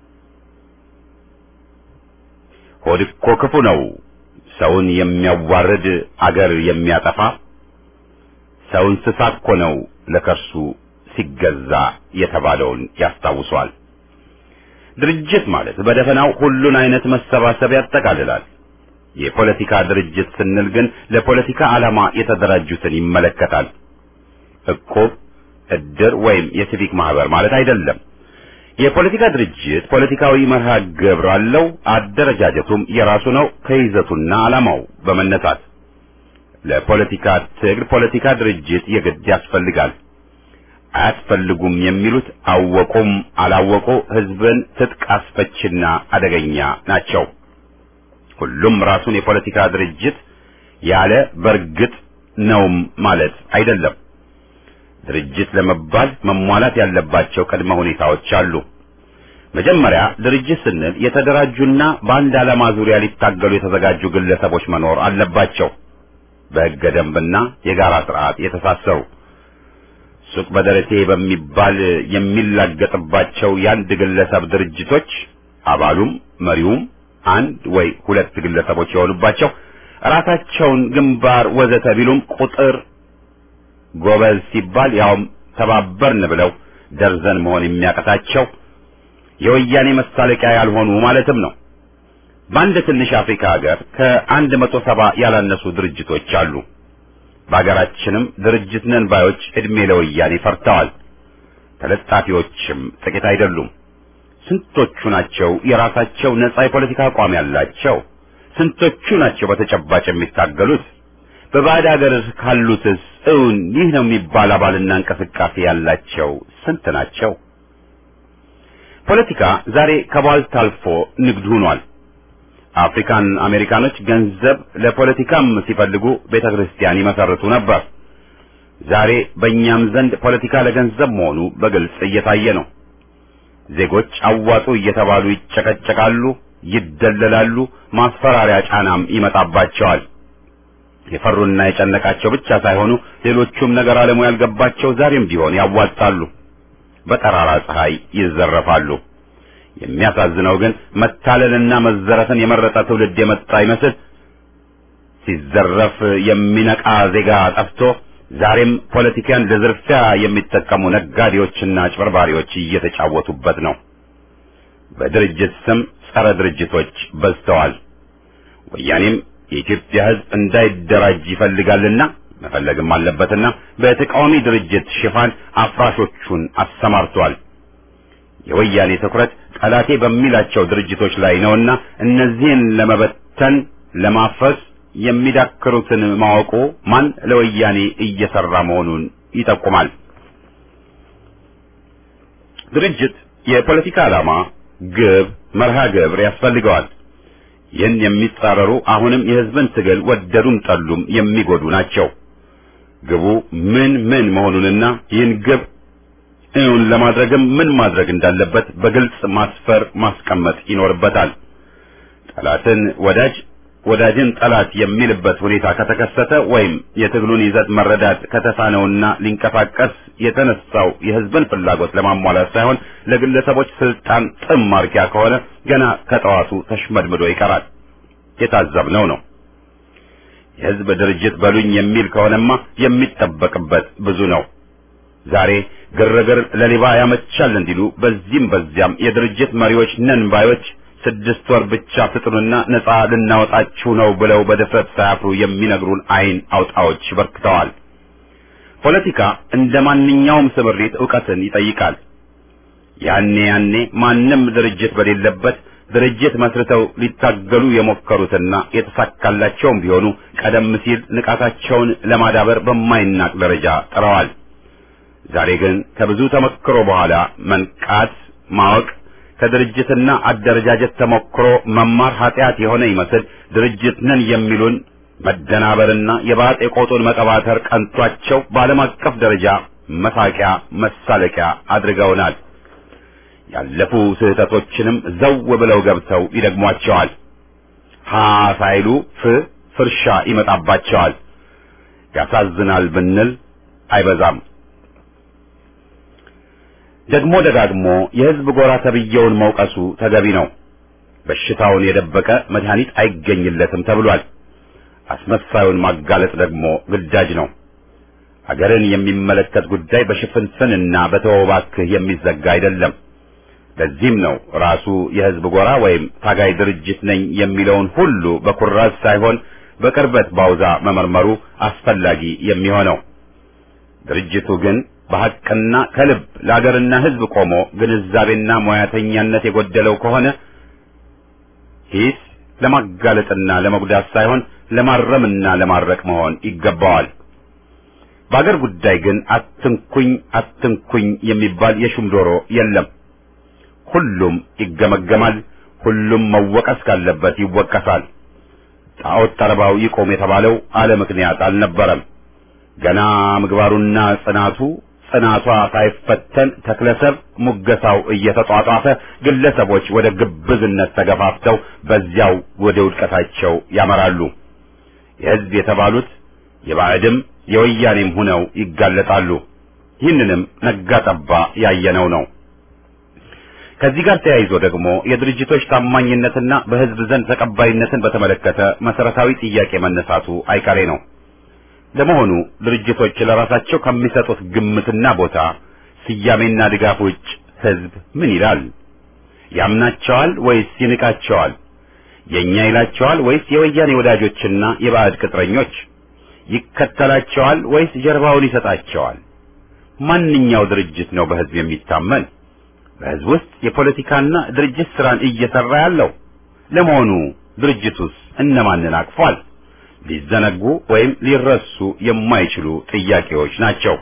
ሆድ እኮ ክፉ ነው፣ ሰውን የሚያዋርድ አገር የሚያጠፋ ሰው እንስሳ እኮ ነው ለከርሱ ሲገዛ የተባለውን ያስታውሷል። ድርጅት ማለት በደፈናው ሁሉን አይነት መሰባሰብ ያጠቃልላል። የፖለቲካ ድርጅት ስንል ግን ለፖለቲካ ዓላማ የተደራጁትን ይመለከታል። እቁብ፣ እድር ወይም የሲቪክ ማህበር ማለት አይደለም። የፖለቲካ ድርጅት ፖለቲካዊ መርሃ ግብር አለው። አደረጃጀቱም የራሱ ነው ከይዘቱና ዓላማው በመነሳት ለፖለቲካ ትግል ፖለቲካ ድርጅት የግድ ያስፈልጋል። አያስፈልጉም የሚሉት አወቁም አላወቁ ህዝብን ትጥቅ አስፈችና አደገኛ ናቸው። ሁሉም ራሱን የፖለቲካ ድርጅት ያለ በርግጥ ነውም ማለት አይደለም። ድርጅት ለመባል መሟላት ያለባቸው ቅድመ ሁኔታዎች አሉ። መጀመሪያ ድርጅት ስንል የተደራጁና በአንድ ዓላማ ዙሪያ ሊታገሉ የተዘጋጁ ግለሰቦች መኖር አለባቸው። በሕገ ደንብና የጋራ ስርዓት የተሳሰሩ ሱቅ በደረቴ በሚባል የሚላገጥባቸው የአንድ ግለሰብ ድርጅቶች አባሉም መሪውም አንድ ወይ ሁለት ግለሰቦች የሆኑባቸው ራሳቸውን ግንባር ወዘተ ቢሉም ቁጥር ጎበዝ ሲባል ያውም ተባበርን ብለው ደርዘን መሆን የሚያቀታቸው የወያኔ መሳለቂያ ያልሆኑ ማለትም ነው። በአንድ ትንሽ አፍሪካ ሀገር ከአንድ መቶ ሰባ ያላነሱ ድርጅቶች አሉ። በሀገራችንም ድርጅት ነን ባዮች እድሜ ለወያኔ ፈርተዋል። ተለጣፊዎችም ጥቂት አይደሉም። ስንቶቹ ናቸው የራሳቸው ነጻ የፖለቲካ አቋም ያላቸው? ስንቶቹ ናቸው በተጨባጭ የሚታገሉት? በባዕድ ሀገር ካሉትስ እውን ይህ ነው የሚባል አባልና እንቅስቃሴ ያላቸው ስንት ናቸው? ፖለቲካ ዛሬ ከባልት አልፎ ንግድ ሆኗል። አፍሪካን አሜሪካኖች ገንዘብ ለፖለቲካም ሲፈልጉ ቤተክርስቲያን ይመሰርቱ ነበር። ዛሬ በእኛም ዘንድ ፖለቲካ ለገንዘብ መሆኑ በግልጽ እየታየ ነው። ዜጎች አዋጡ እየተባሉ ይጨቀጨቃሉ፣ ይደለላሉ፣ ማስፈራሪያ ጫናም ይመጣባቸዋል። የፈሩና የጨነቃቸው ብቻ ሳይሆኑ ሌሎቹም ነገር ዓለሙ ያልገባቸው ዛሬም ቢሆን ያዋጣሉ፣ በጠራራ ፀሐይ ይዘረፋሉ። የሚያሳዝነው ግን መታለልና መዘረፍን የመረጠ ትውልድ የመጣ ይመስል ሲዘረፍ የሚነቃ ዜጋ ጠፍቶ ዛሬም ፖለቲካን ለዝርፊያ የሚጠቀሙ ነጋዴዎችና አጭበርባሪዎች እየተጫወቱበት ነው። በድርጅት ስም ጸረ ድርጅቶች በዝተዋል። ወያኔም የኢትዮጵያ ሕዝብ እንዳይደራጅ ይፈልጋልና መፈለግም አለበትና በተቃዋሚ ድርጅት ሽፋን አፍራሾቹን አሰማርቷል። የወያኔ ትኩረት ጠላቴ በሚላቸው ድርጅቶች ላይ ነውና እነዚህን ለመበተን ለማፍረስ የሚዳክሩትን ማወቁ ማን ለወያኔ እየሰራ መሆኑን ይጠቁማል። ድርጅት የፖለቲካ ዓላማ፣ ግብ፣ መርሃ ግብር ያስፈልገዋል። ይህን የሚጻረሩ አሁንም የሕዝብን ትግል ወደዱም ጠሉም የሚጎዱ ናቸው። ግቡ ምን ምን መሆኑንና ይህን ግብ እውን ለማድረግም ምን ማድረግ እንዳለበት በግልጽ ማስፈር ማስቀመጥ ይኖርበታል። ጠላትን ወዳጅ ወዳጅን ጠላት የሚልበት ሁኔታ ከተከሰተ ወይም የትግሉን ይዘት መረዳት ከተሳነውና ሊንቀሳቀስ የተነሳው የሕዝብን ፍላጎት ለማሟላት ሳይሆን ለግለሰቦች ስልጣን ጥም ማርኪያ ከሆነ ገና ከጠዋቱ ተሽመድምዶ ይቀራል። የታዘብነው ነው። የሕዝብ ድርጅት በሉኝ የሚል ከሆነማ የሚጠበቅበት ብዙ ነው። ዛሬ ግርግር ለሌባ ያመቻል እንዲሉ በዚህም በዚያም የድርጅት መሪዎች ነን ባዮች ስድስት ወር ብቻ ፍጥኑና ነጻ ልናወጣችሁ ነው ብለው በድፍረት ሳያፍሩ የሚነግሩን አይን አውጣዎች በርክተዋል። ፖለቲካ እንደ ማንኛውም ስምሪት ዕውቀትን ይጠይቃል። ያኔ ያኔ ማንም ድርጅት በሌለበት ድርጅት መስርተው ሊታገሉ የሞከሩትና የተሳካላቸውም ቢሆኑ ቀደም ሲል ንቃታቸውን ለማዳበር በማይናቅ ደረጃ ጥረዋል። ዛሬ ግን ከብዙ ተመክሮ በኋላ መንቃት ማወቅ ከድርጅትና አደረጃጀት ተሞክሮ መማር ኃጢአት የሆነ ይመስል ድርጅት ነን የሚሉን መደናበርና የባጤ ቆጡን መቀባተር ቀንቷቸው በዓለም አቀፍ ደረጃ መሳቂያ መሳለቂያ አድርገውናል። ያለፉ ስህተቶችንም ዘው ብለው ገብተው ይደግሟቸዋል። ሀ ሳይሉ ፍ ፍርሻ ይመጣባቸዋል። ያሳዝናል ብንል አይበዛም። ደግሞ ደጋግሞ የሕዝብ ጎራ ተብየውን መውቀሱ ተገቢ ነው። በሽታውን የደበቀ መድኃኒት አይገኝለትም ተብሏል። አስመሳዩን ማጋለጥ ደግሞ ግዳጅ ነው። አገርን የሚመለከት ጉዳይ በሽፍንፍንና በተወባክህ የሚዘጋ አይደለም። ለዚህም ነው ራሱ የሕዝብ ጎራ ወይም ታጋይ ድርጅት ነኝ የሚለውን ሁሉ በኩራዝ ሳይሆን በቅርበት ባውዛ መመርመሩ አስፈላጊ የሚሆነው። ድርጅቱ ግን በሐቅና ከልብ ለአገርና ሕዝብ ቆሞ ግንዛቤና ሙያተኛነት የጎደለው ከሆነ ሂስ ለማጋለጥና ለመጉዳት ሳይሆን ለማረምና ለማረቅ መሆን ይገባዋል። በአገር ጉዳይ ግን አትንኩኝ አትንኩኝ የሚባል የሹም ዶሮ የለም። ሁሉም ይገመገማል። ሁሉም መወቀስ ካለበት ይወቀሳል። ጣዖት ጠረባው ይቆም የተባለው አለ ምክንያት አልነበረም። ገና ምግባሩና ጽናቱ ጽናቷ ሳይፈተን ተክለሰብ ሙገሳው እየተጧጧፈ ግለሰቦች ወደ ግብዝነት ተገፋፍተው በዚያው ወደ ውድቀታቸው ያመራሉ። የሕዝብ የተባሉት የባዕድም የወያኔም ሆነው ይጋለጣሉ። ይህንንም ነጋጠባ ያየነው ነው። ከዚህ ጋር ተያይዞ ደግሞ የድርጅቶች ታማኝነትና በሕዝብ ዘንድ ተቀባይነትን በተመለከተ መሰረታዊ ጥያቄ መነሳቱ አይቀሬ ነው። ለመሆኑ ድርጅቶች ለራሳቸው ከሚሰጡት ግምትና ቦታ ስያሜና ድጋፍ ውጭ ሕዝብ ምን ይላል? ያምናቸዋል ወይስ ይንቃቸዋል? የኛ ይላቸዋል ወይስ የወያኔ ወዳጆችና የባዕድ ቅጥረኞች? ይከተላቸዋል ወይስ ጀርባውን ይሰጣቸዋል? ማንኛው ድርጅት ነው በሕዝብ የሚታመን? በሕዝብ ውስጥ የፖለቲካና ድርጅት ስራን እየሰራ ያለው? ለመሆኑ ድርጅቱስ እነማንን አቅፏል? ሊዘነጉ ወይም ሊረሱ የማይችሉ ጥያቄዎች ናቸው።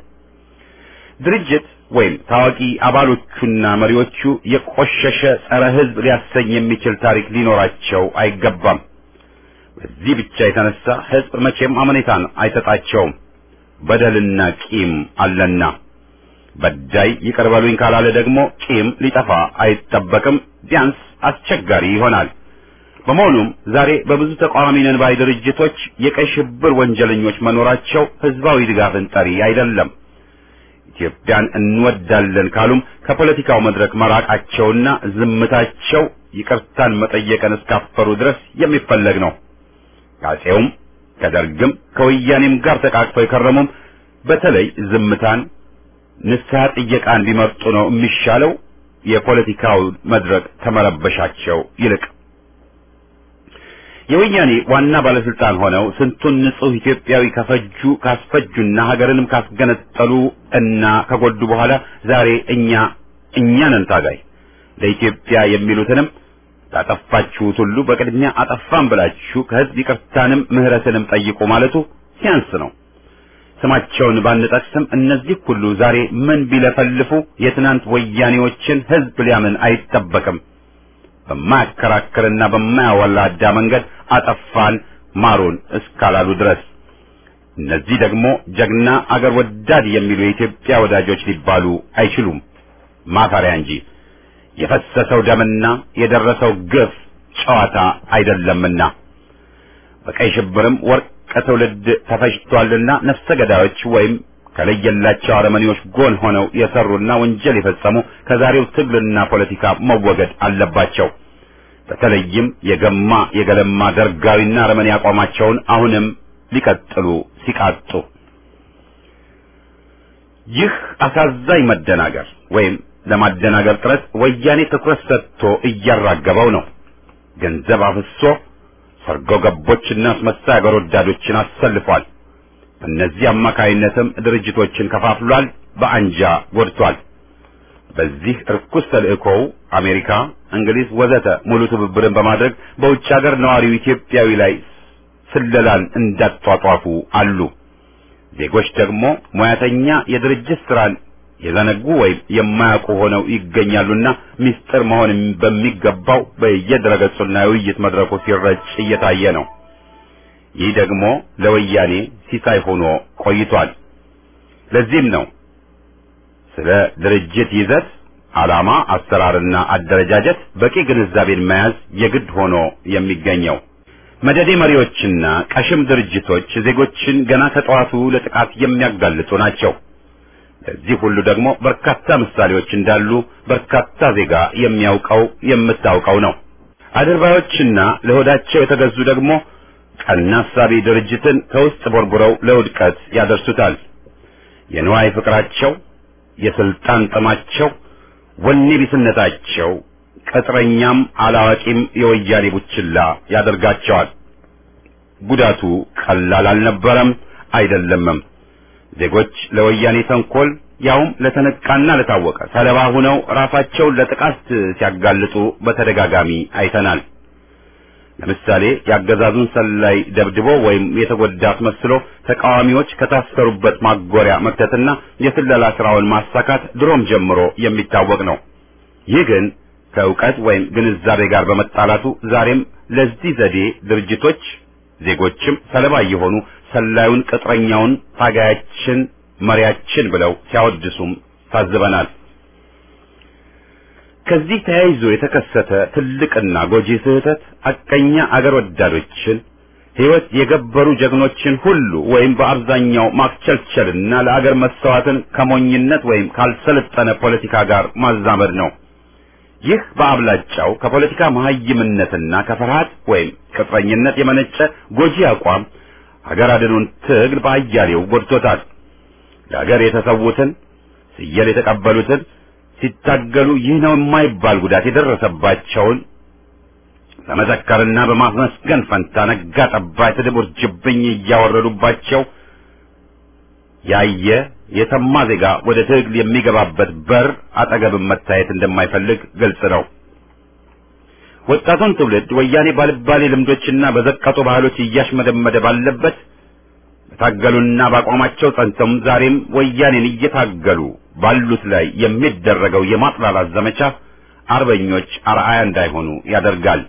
ድርጅት ወይም ታዋቂ አባሎቹና መሪዎቹ የቆሸሸ ጸረ ሕዝብ ሊያሰኝ የሚችል ታሪክ ሊኖራቸው አይገባም። በዚህ ብቻ የተነሳ ሕዝብ መቼም አመኔታን አይሰጣቸውም። በደልና ቂም አለና በዳይ ይቅር በሉኝ ካላለ ደግሞ ቂም ሊጠፋ አይጠበቅም፣ ቢያንስ አስቸጋሪ ይሆናል። በመሆኑም ዛሬ በብዙ ተቃዋሚ ነን ባይ ድርጅቶች የቀይ ሽብር ወንጀለኞች መኖራቸው ሕዝባዊ ድጋፍን ጠሪ አይደለም። ኢትዮጵያን እንወዳለን ካሉም ከፖለቲካው መድረክ መራቃቸውና ዝምታቸው ይቅርታን መጠየቅን እስካፈሩ ድረስ የሚፈለግ ነው። ከአፄውም ከደርግም ከወያኔም ጋር ተቃቅፈው የከረሙም በተለይ ዝምታን ንስሐ ጥየቃን ቢመርጡ ነው የሚሻለው የፖለቲካው መድረክ ተመረበሻቸው ይልቅ። የወያኔ ዋና ባለስልጣን ሆነው ስንቱን ንጹህ ኢትዮጵያዊ ከፈጁ ካስፈጁና ሀገርንም ካስገነጠሉ እና ከጎዱ በኋላ ዛሬ እኛ እኛ ነን ታጋይ ለኢትዮጵያ የሚሉትንም ያጠፋችሁት ሁሉ በቅድሚያ አጠፋን ብላችሁ ከሕዝብ ይቅርታንም ምህረትንም ጠይቁ ማለቱ ሲያንስ ነው። ስማቸውን ባንጠቅስም እነዚህ ሁሉ ዛሬ ምን ቢለፈልፉ የትናንት ወያኔዎችን ሕዝብ ሊያምን አይጠበቅም። በማያከራክርና በማያወላዳ መንገድ አጠፋን ማሩን እስካላሉ ድረስ እነዚህ ደግሞ ጀግና አገር ወዳድ የሚሉ የኢትዮጵያ ወዳጆች ሊባሉ አይችሉም፣ ማፈሪያ እንጂ። የፈሰሰው ደምና የደረሰው ግፍ ጨዋታ አይደለምና በቀይ ሽብርም ወርቅ ከትውልድ ተፈጅቷልና ነፍሰ ገዳዮች ወይም ከለየላቸው አረመኔዎች ጎን ሆነው የሰሩና ወንጀል የፈጸሙ ከዛሬው ትግልና ፖለቲካ መወገድ አለባቸው። በተለይም የገማ የገለማ ደርጋዊና አረመኔ አቋማቸውን አሁንም ሊቀጥሉ ሲቃጡ ይህ አሳዛኝ መደናገር ወይም ለማደናገር ጥረት ወያኔ ትኩረት ሰጥቶ እያራገበው ነው። ገንዘብ አፍሶ ሰርጎ ገቦችና አስመሳይ አገር ወዳዶችን አሰልፏል። በእነዚህ አማካይነትም ድርጅቶችን ከፋፍሏል፣ በአንጃ ጎድቷል። በዚህ ርኩስ ተልእኮው አሜሪካ፣ እንግሊዝ ወዘተ ሙሉ ትብብርን በማድረግ በውጭ ሀገር ነዋሪው ኢትዮጵያዊ ላይ ስለላን እንዳጧጧፉ አሉ። ዜጎች ደግሞ ሙያተኛ የድርጅት ስራን የዘነጉ ወይም የማያውቁ ሆነው ይገኛሉና ሚስጥር መሆን በሚገባው በየድረገጹና የውይይት መድረኩ ሲረጭ እየታየ ነው። ይህ ደግሞ ለወያኔ ሲሳይ ሆኖ ቆይቷል። ለዚህም ነው ስለ ድርጅት ይዘት፣ ዓላማ፣ አሰራርና አደረጃጀት በቂ ግንዛቤን መያዝ የግድ ሆኖ የሚገኘው። መደዴ መሪዎችና ቀሽም ድርጅቶች ዜጎችን ገና ከጠዋቱ ለጥቃት የሚያጋልጡ ናቸው። ለዚህ ሁሉ ደግሞ በርካታ ምሳሌዎች እንዳሉ በርካታ ዜጋ የሚያውቀው የምታውቀው ነው። አድርባዮችና ለሆዳቸው የተገዙ ደግሞ ቀና አሳቢ ድርጅትን ከውስጥ ቦርቡረው ለውድቀት ያደርሱታል። የንዋይ ፍቅራቸው፣ የስልጣን ጥማቸው፣ ወኔ ቢስነታቸው ቅጥረኛም አላዋቂም የወያኔ ቡችላ ያደርጋቸዋል። ጉዳቱ ቀላል አልነበረም አይደለምም። ዜጎች ለወያኔ ተንኮል ያውም ለተነቃና ለታወቀ ሰለባ ሆነው ራሳቸውን ለጥቃት ሲያጋልጡ በተደጋጋሚ አይተናል። ለምሳሌ ያገዛዙን ሰላይ ደብድቦ ወይም የተጎዳ አስመስሎ ተቃዋሚዎች ከታሰሩበት ማጎሪያ መክተትና የስለላ ስራውን ማሳካት ድሮም ጀምሮ የሚታወቅ ነው። ይህ ግን ከእውቀት ወይም ግንዛቤ ጋር በመጣላቱ ዛሬም ለዚህ ዘዴ ድርጅቶች ዜጎችም ሰለባ የሆኑ ሰላዩን ቅጥረኛውን ታጋያችን መሪያችን ብለው ሲያወድሱም ታዝበናል። ከዚህ ተያይዞ የተከሰተ ትልቅና ጎጂ ስህተት አቀኛ አገር ወዳዶችን ሕይወት የገበሩ ጀግኖችን ሁሉ ወይም በአብዛኛው ማክቸልቸልና ለአገር መስተዋትን ከሞኝነት ወይም ካልሰለጠነ ፖለቲካ ጋር ማዛመድ ነው። ይህ በአብላጫው ከፖለቲካ መሀይምነትና ከፍርሃት ወይም ቅጥረኝነት የመነጨ ጎጂ አቋም ሀገር አድኑን ትግል በአያሌው ጎድቶታል። ለሀገር የተሰዉትን ሲየል የተቀበሉትን ሲታገሉ ይህ ነው የማይባል ጉዳት የደረሰባቸውን በመዘከርና በማስመስገን ፈንታ ነጋ ጠባ የስድብ ውርጅብኝ እያወረዱባቸው ያየ የሰማ ዜጋ ወደ ትግል የሚገባበት በር አጠገብም መታየት እንደማይፈልግ ግልጽ ነው። ወጣቱን ትውልድ ወያኔ ባልባሌ ልምዶችና በዘቀጡ ባህሎች እያሽመደመደ ባለበት በታገሉና በአቋማቸው ጸንተው ዛሬም ወያኔን እየታገሉ ባሉት ላይ የሚደረገው የማጥላላት ዘመቻ አርበኞች አርአያ እንዳይሆኑ ያደርጋል።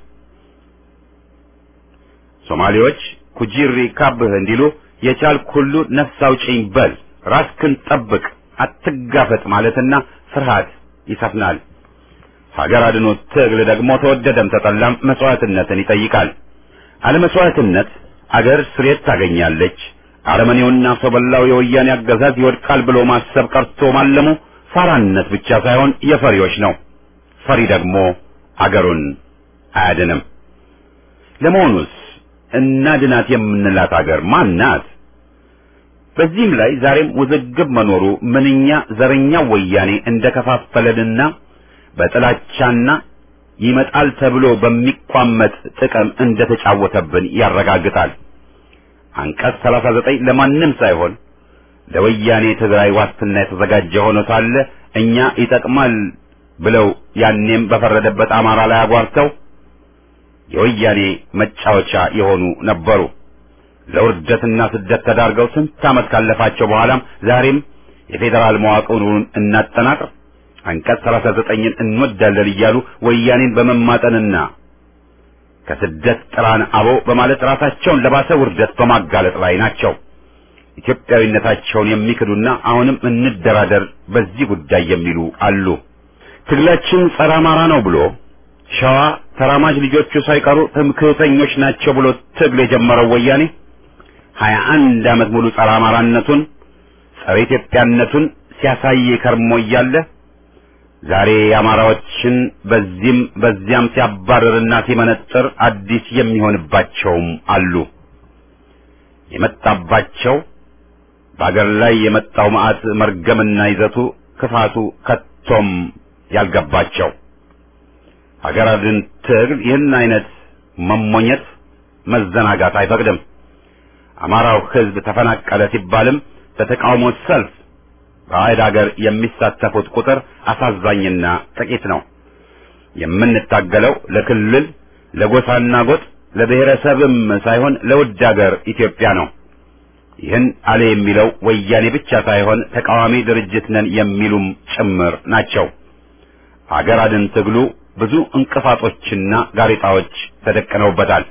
ሶማሌዎች ኩጂሪ ካብህ እንዲሉ የቻልክ ሁሉ ነፍስ አውጪኝ በል፣ ራስክን ጠብቅ፣ አትጋፈጥ ማለትና ፍርሃት ይሰፍናል። ሀገር አድኖ ትግል ደግሞ ተወደደም ተጠላም መስዋዕትነትን ይጠይቃል። አለ መስዋዕትነት አገር ስሬት ታገኛለች። አረመኔውና ሰው በላው የወያኔ አገዛዝ ይወድቃል ብሎ ማሰብ ቀርቶ ማለሙ ፋራነት ብቻ ሳይሆን የፈሪዎች ነው። ፈሪ ደግሞ አገሩን አያድንም። ለመሆኑስ እናድናት የምንላት አገር ማን ናት? በዚህም ላይ ዛሬም ውዝግብ መኖሩ ምንኛ ዘረኛው ወያኔ እንደከፋፈለንና በጥላቻና ይመጣል ተብሎ በሚቋመጥ ጥቅም እንደተጫወተብን ያረጋግጣል። አንቀጽ ሰላሳ ዘጠኝ ለማንም ሳይሆን ለወያኔ ትግራይ ዋስትና የተዘጋጀ ሆኖ ሳለ እኛ ይጠቅማል ብለው ያኔም በፈረደበት አማራ ላይ አጓርተው የወያኔ መጫወቻ የሆኑ ነበሩ። ለውርደትና ስደት ተዳርገው ስንት ዓመት ካለፋቸው በኋላም ዛሬም የፌዴራል መዋቅሩን እናጠናቅር፣ አንቀጽ ሰላሳ ዘጠኝን እንወዳለን እያሉ ወያኔን በመማጠንና ከስደት ጥራን አቦ በማለት ራሳቸውን ለባሰ ውርደት በማጋለጥ ላይ ናቸው። ኢትዮጵያዊነታቸውን የሚክዱና አሁንም እንደራደር በዚህ ጉዳይ የሚሉ አሉ። ትግላችን ጸረ አማራ ነው ብሎ ሸዋ ተራማጅ ልጆቹ ሳይቀሩ ትምክህተኞች ናቸው ብሎ ትግል የጀመረው ወያኔ ሀያ አንድ ዓመት ሙሉ ጸረ አማራነቱን ጸረ ኢትዮጵያነቱን ሲያሳይ ከርሞ እያለ ዛሬ አማራዎችን በዚህም በዚያም ሲያባረርና ሲመነጥር አዲስ የሚሆንባቸውም አሉ። የመጣባቸው በአገር ላይ የመጣው መዓት መርገምና ይዘቱ ክፋቱ ከቶም ያልገባቸው ሀገር አድን ትግል ይህን አይነት መሞኘት መዘናጋት አይፈቅድም። አማራው ሕዝብ ተፈናቀለ ሲባልም በተቃውሞ ሰልፍ በአይድ ሀገር የሚሳተፉት ቁጥር አሳዛኝና ጥቂት ነው። የምንታገለው ለክልል ለጎሳና ጎጥ ለብሔረሰብም ሳይሆን ለውድ ሀገር ኢትዮጵያ ነው። ይህን አለ የሚለው ወያኔ ብቻ ሳይሆን ተቃዋሚ ድርጅት ነን የሚሉም ጭምር ናቸው። ሀገር አድን ትግሉ ብዙ እንቅፋቶችና ጋሬጣዎች ተደቅነውበታል።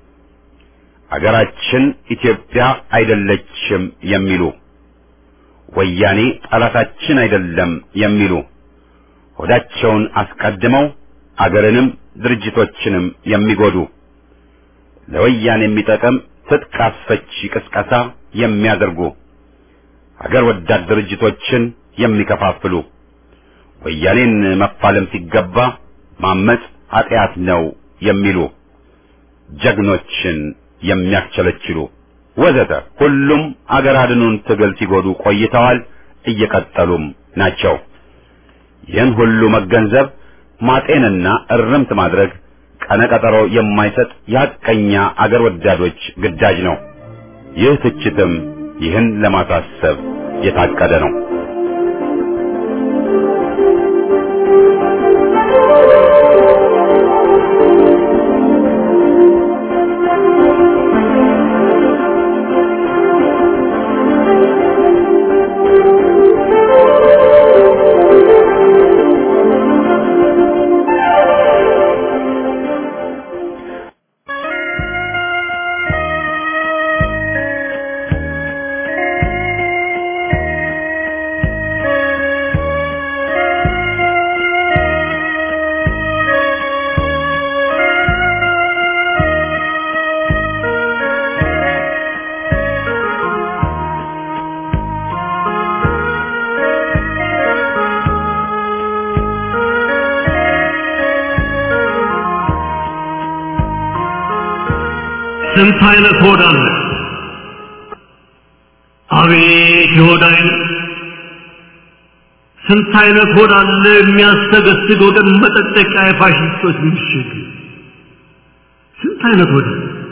ሀገራችን ኢትዮጵያ አይደለችም የሚሉ፣ ወያኔ ጠላታችን አይደለም የሚሉ፣ ሆዳቸውን አስቀድመው አገርንም ድርጅቶችንም የሚጎዱ፣ ለወያኔ የሚጠቅም ትጥቅ አስፈቺ ቅስቀሳ የሚያደርጉ፣ ሀገር ወዳድ ድርጅቶችን የሚከፋፍሉ፣ ወያኔን መፋለም ሲገባ ማመጽ ኃጢአት ነው የሚሉ፣ ጀግኖችን የሚያስቸለችሉ ወዘተ ሁሉም አገር አድኑን ትግል ሲጎዱ ቆይተዋል፣ እየቀጠሉም ናቸው። ይህን ሁሉ መገንዘብ ማጤንና እርምት ማድረግ ቀነቀጠሮ የማይሰጥ የሐቀኛ አገር ወዳዶች ግዳጅ ነው። ይህ ትችትም ይህን ለማሳሰብ የታቀደ ነው። ስንት አይነት ሆድ አለ አቤት የሆድ አይነት ስንት አይነት ሆድ አለ የሚያስተገስግ ወገን መጠጠቂያ የፋሽስቶች ምሽግ ስንት አይነት ሆድ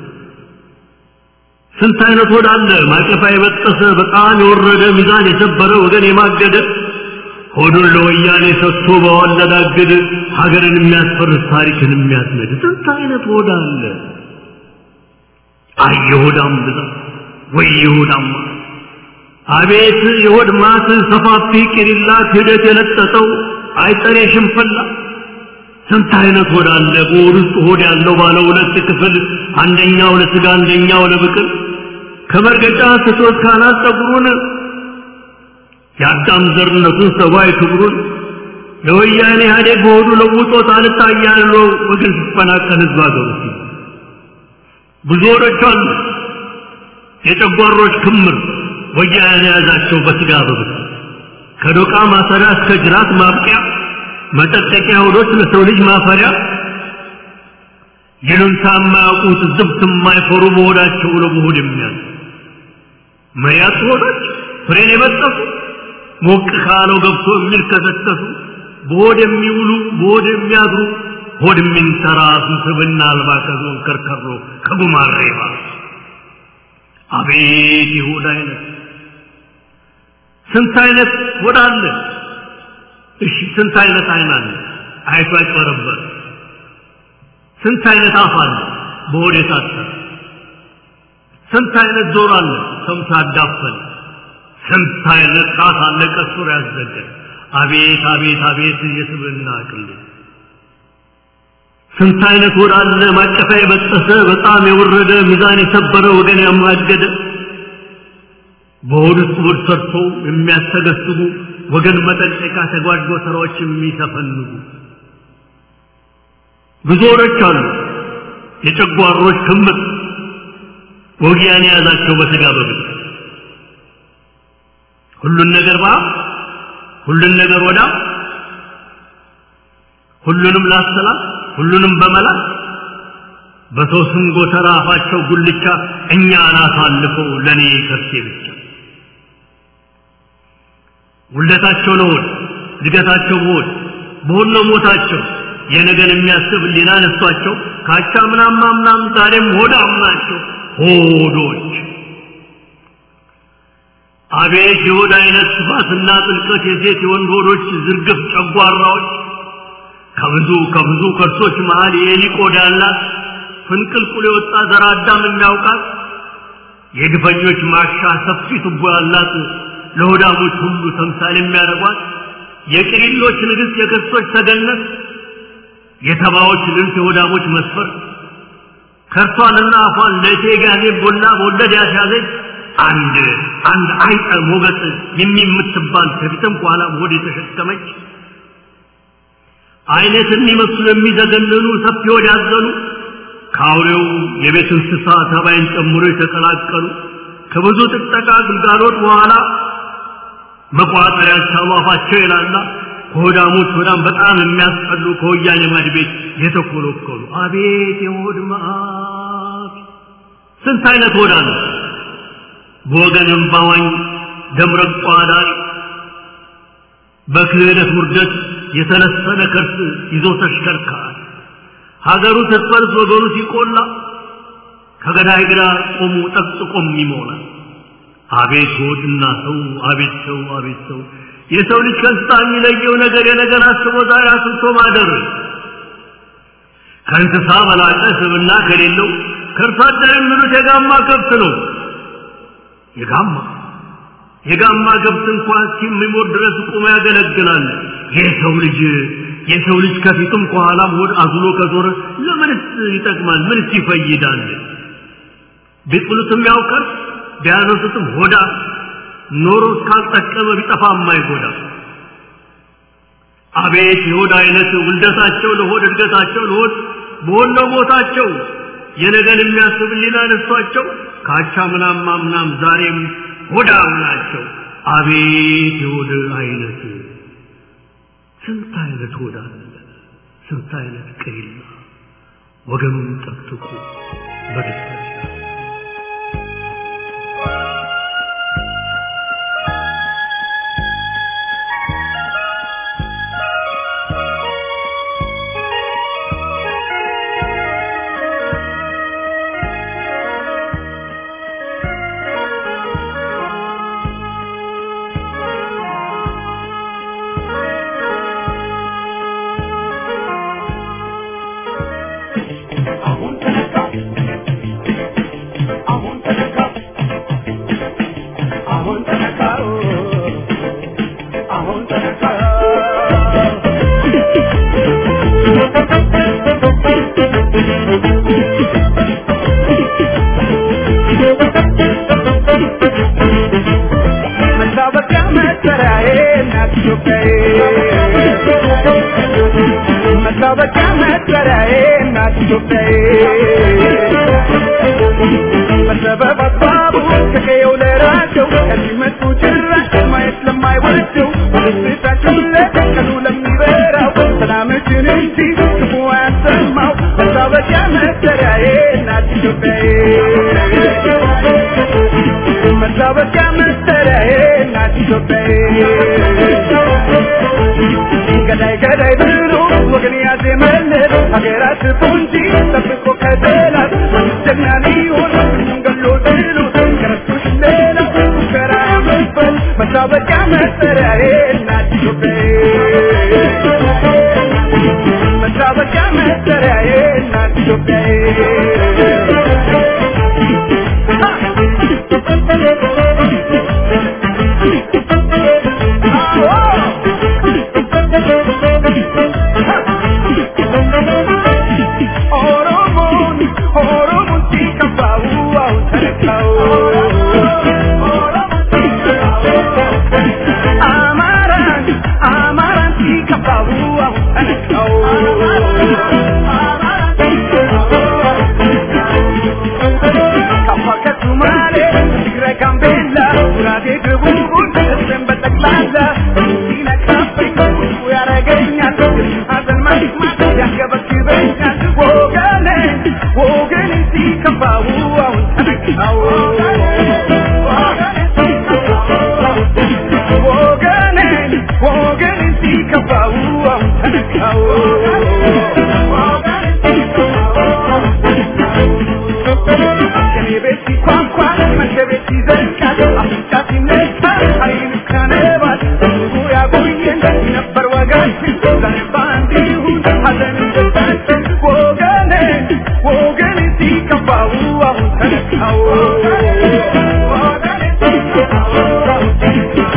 ስንት አይነት ሆድ አለ ማቀፋ የበጠሰ በጣም የወረደ ሚዛን የሰበረ ወገን የማገደ ሆዱን ለወያኔ ሰጥቶ በወለዳገደ ሀገርን የሚያስፈርስ ታሪክን የሚያስነድ ስንት አይነት ሆድ አለ አይ የሆዳም ብዛት ወይ የሆዳም አቤት የሆድ ማት ሰፋፊ ቅሪላት ሂደት የለጠጠው አይጠሬ ሽንፈላ ስንት አይነት ሆድ አለ በሆድ ውስጥ ሆድ ያለው ባለ ሁለት ክፍል አንደኛው ለስጋ አንደኛው ለብቅል ከመርገጫ ስቶት ካናት ፀጉሩን ያዳም ዘርነቱን ሰባይ ክብሩን ለወያኔ ሀዲግ በሆዱ ለውጦት አልታያለው ወገን ሲፈናቀል ህዝብ አገሩ ብዙ ወሮች አሉ የጨጓሮች ክምር ወያኔ ያዛቸው በስጋ በብት ከዶቃ ማሰሪያ እስከ ጅራት ማብቂያ መጠጠቂያ ሆዶች ለሰው ልጅ ማፈሪያ ይሉንታ የማያውቁት ዝብት የማይፈሩ በሆዳቸው ለመሆድ የሚያዝ መያት ሆዶች ፍሬን የበጠሱ ሞቅ ካለው ገብቶ የሚልከሰከሱ በሆድ የሚውሉ በሆድ የሚያድሩ ሆድ የሚንተራሱ ስብና አልባ ከዞን ከርከሮ ከጉማሬባ አቤት የሆድ አይነት ስንት አይነት ሆድ አለ እሺ ስንት አይነት አይን አለ አይቶ አይቀርበር ስንት አይነት አፍ አለ በሆድ የታጠረ ስንት አይነት ጆሮ አለ ሰምቶ ያዳፈን ስንት አይነት ጣት አለ ቀስሮ ያዘገ አቤት አቤት አቤት የስብና አቅል ስንት አይነት ሆድ አለ ማቀፋ የበጠሰ በጣም የወረደ ሚዛን የሰበረ ወገን ያማገደ በሆድ ውስጥ ሆድ ሰርቶ የሚያስተገስጉ ወገን መጠንቀቂያ ተጓድጎ ስራዎች የሚሰፈንጉ ብዙ ወሮች አሉ የጨጓሮች ክምር ወጊያን ያዛቸው በስጋ በብት ሁሉን ነገር ባ ሁሉን ነገር ወዳ ሁሉንም ላሰላ ሁሉንም በመላ በሰው ስም ጎተራ አፋቸው ጉልቻ እኛ አናሳልፈው ለኔ ከርሴ ብቻ ውለታቸው ነው ድገታቸው ሆድ በሆነ ሞታቸው የነገን የሚያስብ ሊና ነስቷቸው ካቻ ምናም ማምናም ዛሬም ሆዳም ናቸው ሆዶች አቤት የሆድ አይነት ስፋትና ጥልቀት የሴት የወንድ ሆዶች ዝርግፍ ጨጓራዎች ከብዙ ከብዙ ከርሶች መሃል የኤሊ ቆዳ ያላት ፍንቅልቁል የወጣ ዘር አዳም የሚያውቃት የግፈኞች ማሻ ሰፊ ቱቦ ያላት ለሆዳሞች ሁሉ ተምሳሌ የሚያደርጓት የቅሪሎች ንግሥት የክርስቶች ተገነት የተባዎች ልንት የሆዳሞች መስፈር ከርሷንና አፏን ለቴጋኔ ቦላ በወለድ ያስያዘች አንድ አንድ አይጠ ሞገስ የሚምትባል ከፊትም ኋላ ሆድ የተሸከመች አይነት የሚመስሉ የሚዘገንኑ ሰፊ ሆድ ያዘሉ ካውሬው የቤት እንስሳ ተባይን ጨምሮ የተቀላቀሉ ከብዙ ጥቅጠቃ ግልጋሎት በኋላ መቋጠር ያልቻሉ አፋቸው ይላላ ሆዳሞች ሆዳም በጣም የሚያስጠሉ ከወያኔ ማድቤት የተኮለኮሉ አቤት የሆድ መዓት ስንት አይነት ሆድ አለ በወገንም ባዋኝ ደምረቋ ዳሪ በክህደት ውርደት የተለሰነ ከርስ ይዞ ተሽከርካሪ ሀገሩ ተስፋልስ ወገኑ ሲቆላ ከገዳይ ግራ ቆሙ ጠቅጥቆም ይሞላል አቤት ሆድና ሰው አቤት ሰው አቤት ሰው የሰው ልጅ ከእንስሳ የሚለየው ነገር የነገር አስቦ ዛሬ አስብቶ ማደር ከእንስሳ በላቀ ስብና ከሌለው ከእርሷ አደር የሚሉት የጋማ ከብት ነው የጋማ የጋማ ከብት እንኳን ሲሞት ድረስ ቆሞ ያገለግላል የሰው ልጅ የሰው ልጅ ከፊቱም ከኋላም ሆድ አዝሎ ከዞረ ለምንስ ይጠቅማል ምንስ ይፈይዳል ቢጥሉትም ያውቀር ቢያነሱትም ሆዳ ኖሮ ካልጠቀመ ቢጠፋ የማይጎዳ አቤት የሆድ አይነት ውልደታቸው ለሆድ እድገታቸው ለሆድ በሆነው ሞታቸው የነገን የሚያስብ ሊና ነሷቸው ካቻ ምናም ማምናም ዛሬም ሆዳም ናቸው አቤት የሆድ አይነት ስንት አይነት ሆዳ ስንት አይነት ቅሪላ ወገኑን ጠቅጥቁ በደስታ መታወቂያ መጠሪያዬ እናት ኢትዮጵያዬ በሰበብ አስባቡ ከቀየው ለራቸው ከዚህ መጡ ጭራሽ ማየት ለማይወደው በደስታቸው ለቀኑ ለሚበራው ሰላምችን እንጂ ክፉ አያሰማው መታወቂያ መጠሪያዬ እናት ኢትዮጵያዬ መታወቂያ መጠሪያዬ እናት ኢትዮጵያዬ ገዳይ ገዳይ ብሎ ወገን ያዜመለት ሀገራት ፖንጂ ጠብቆ ከጠላት ጀግና ሊሆን ገሎ ጥሎ ከረሱሽ ሌላ ሙከራ መፈል መታወቂያ መጠሪያዬ እናት ኢትዮጵያዬ መታወቂያ መጠሪያዬ እናት ኢትዮጵያዬ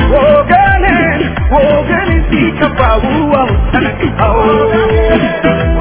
Oh,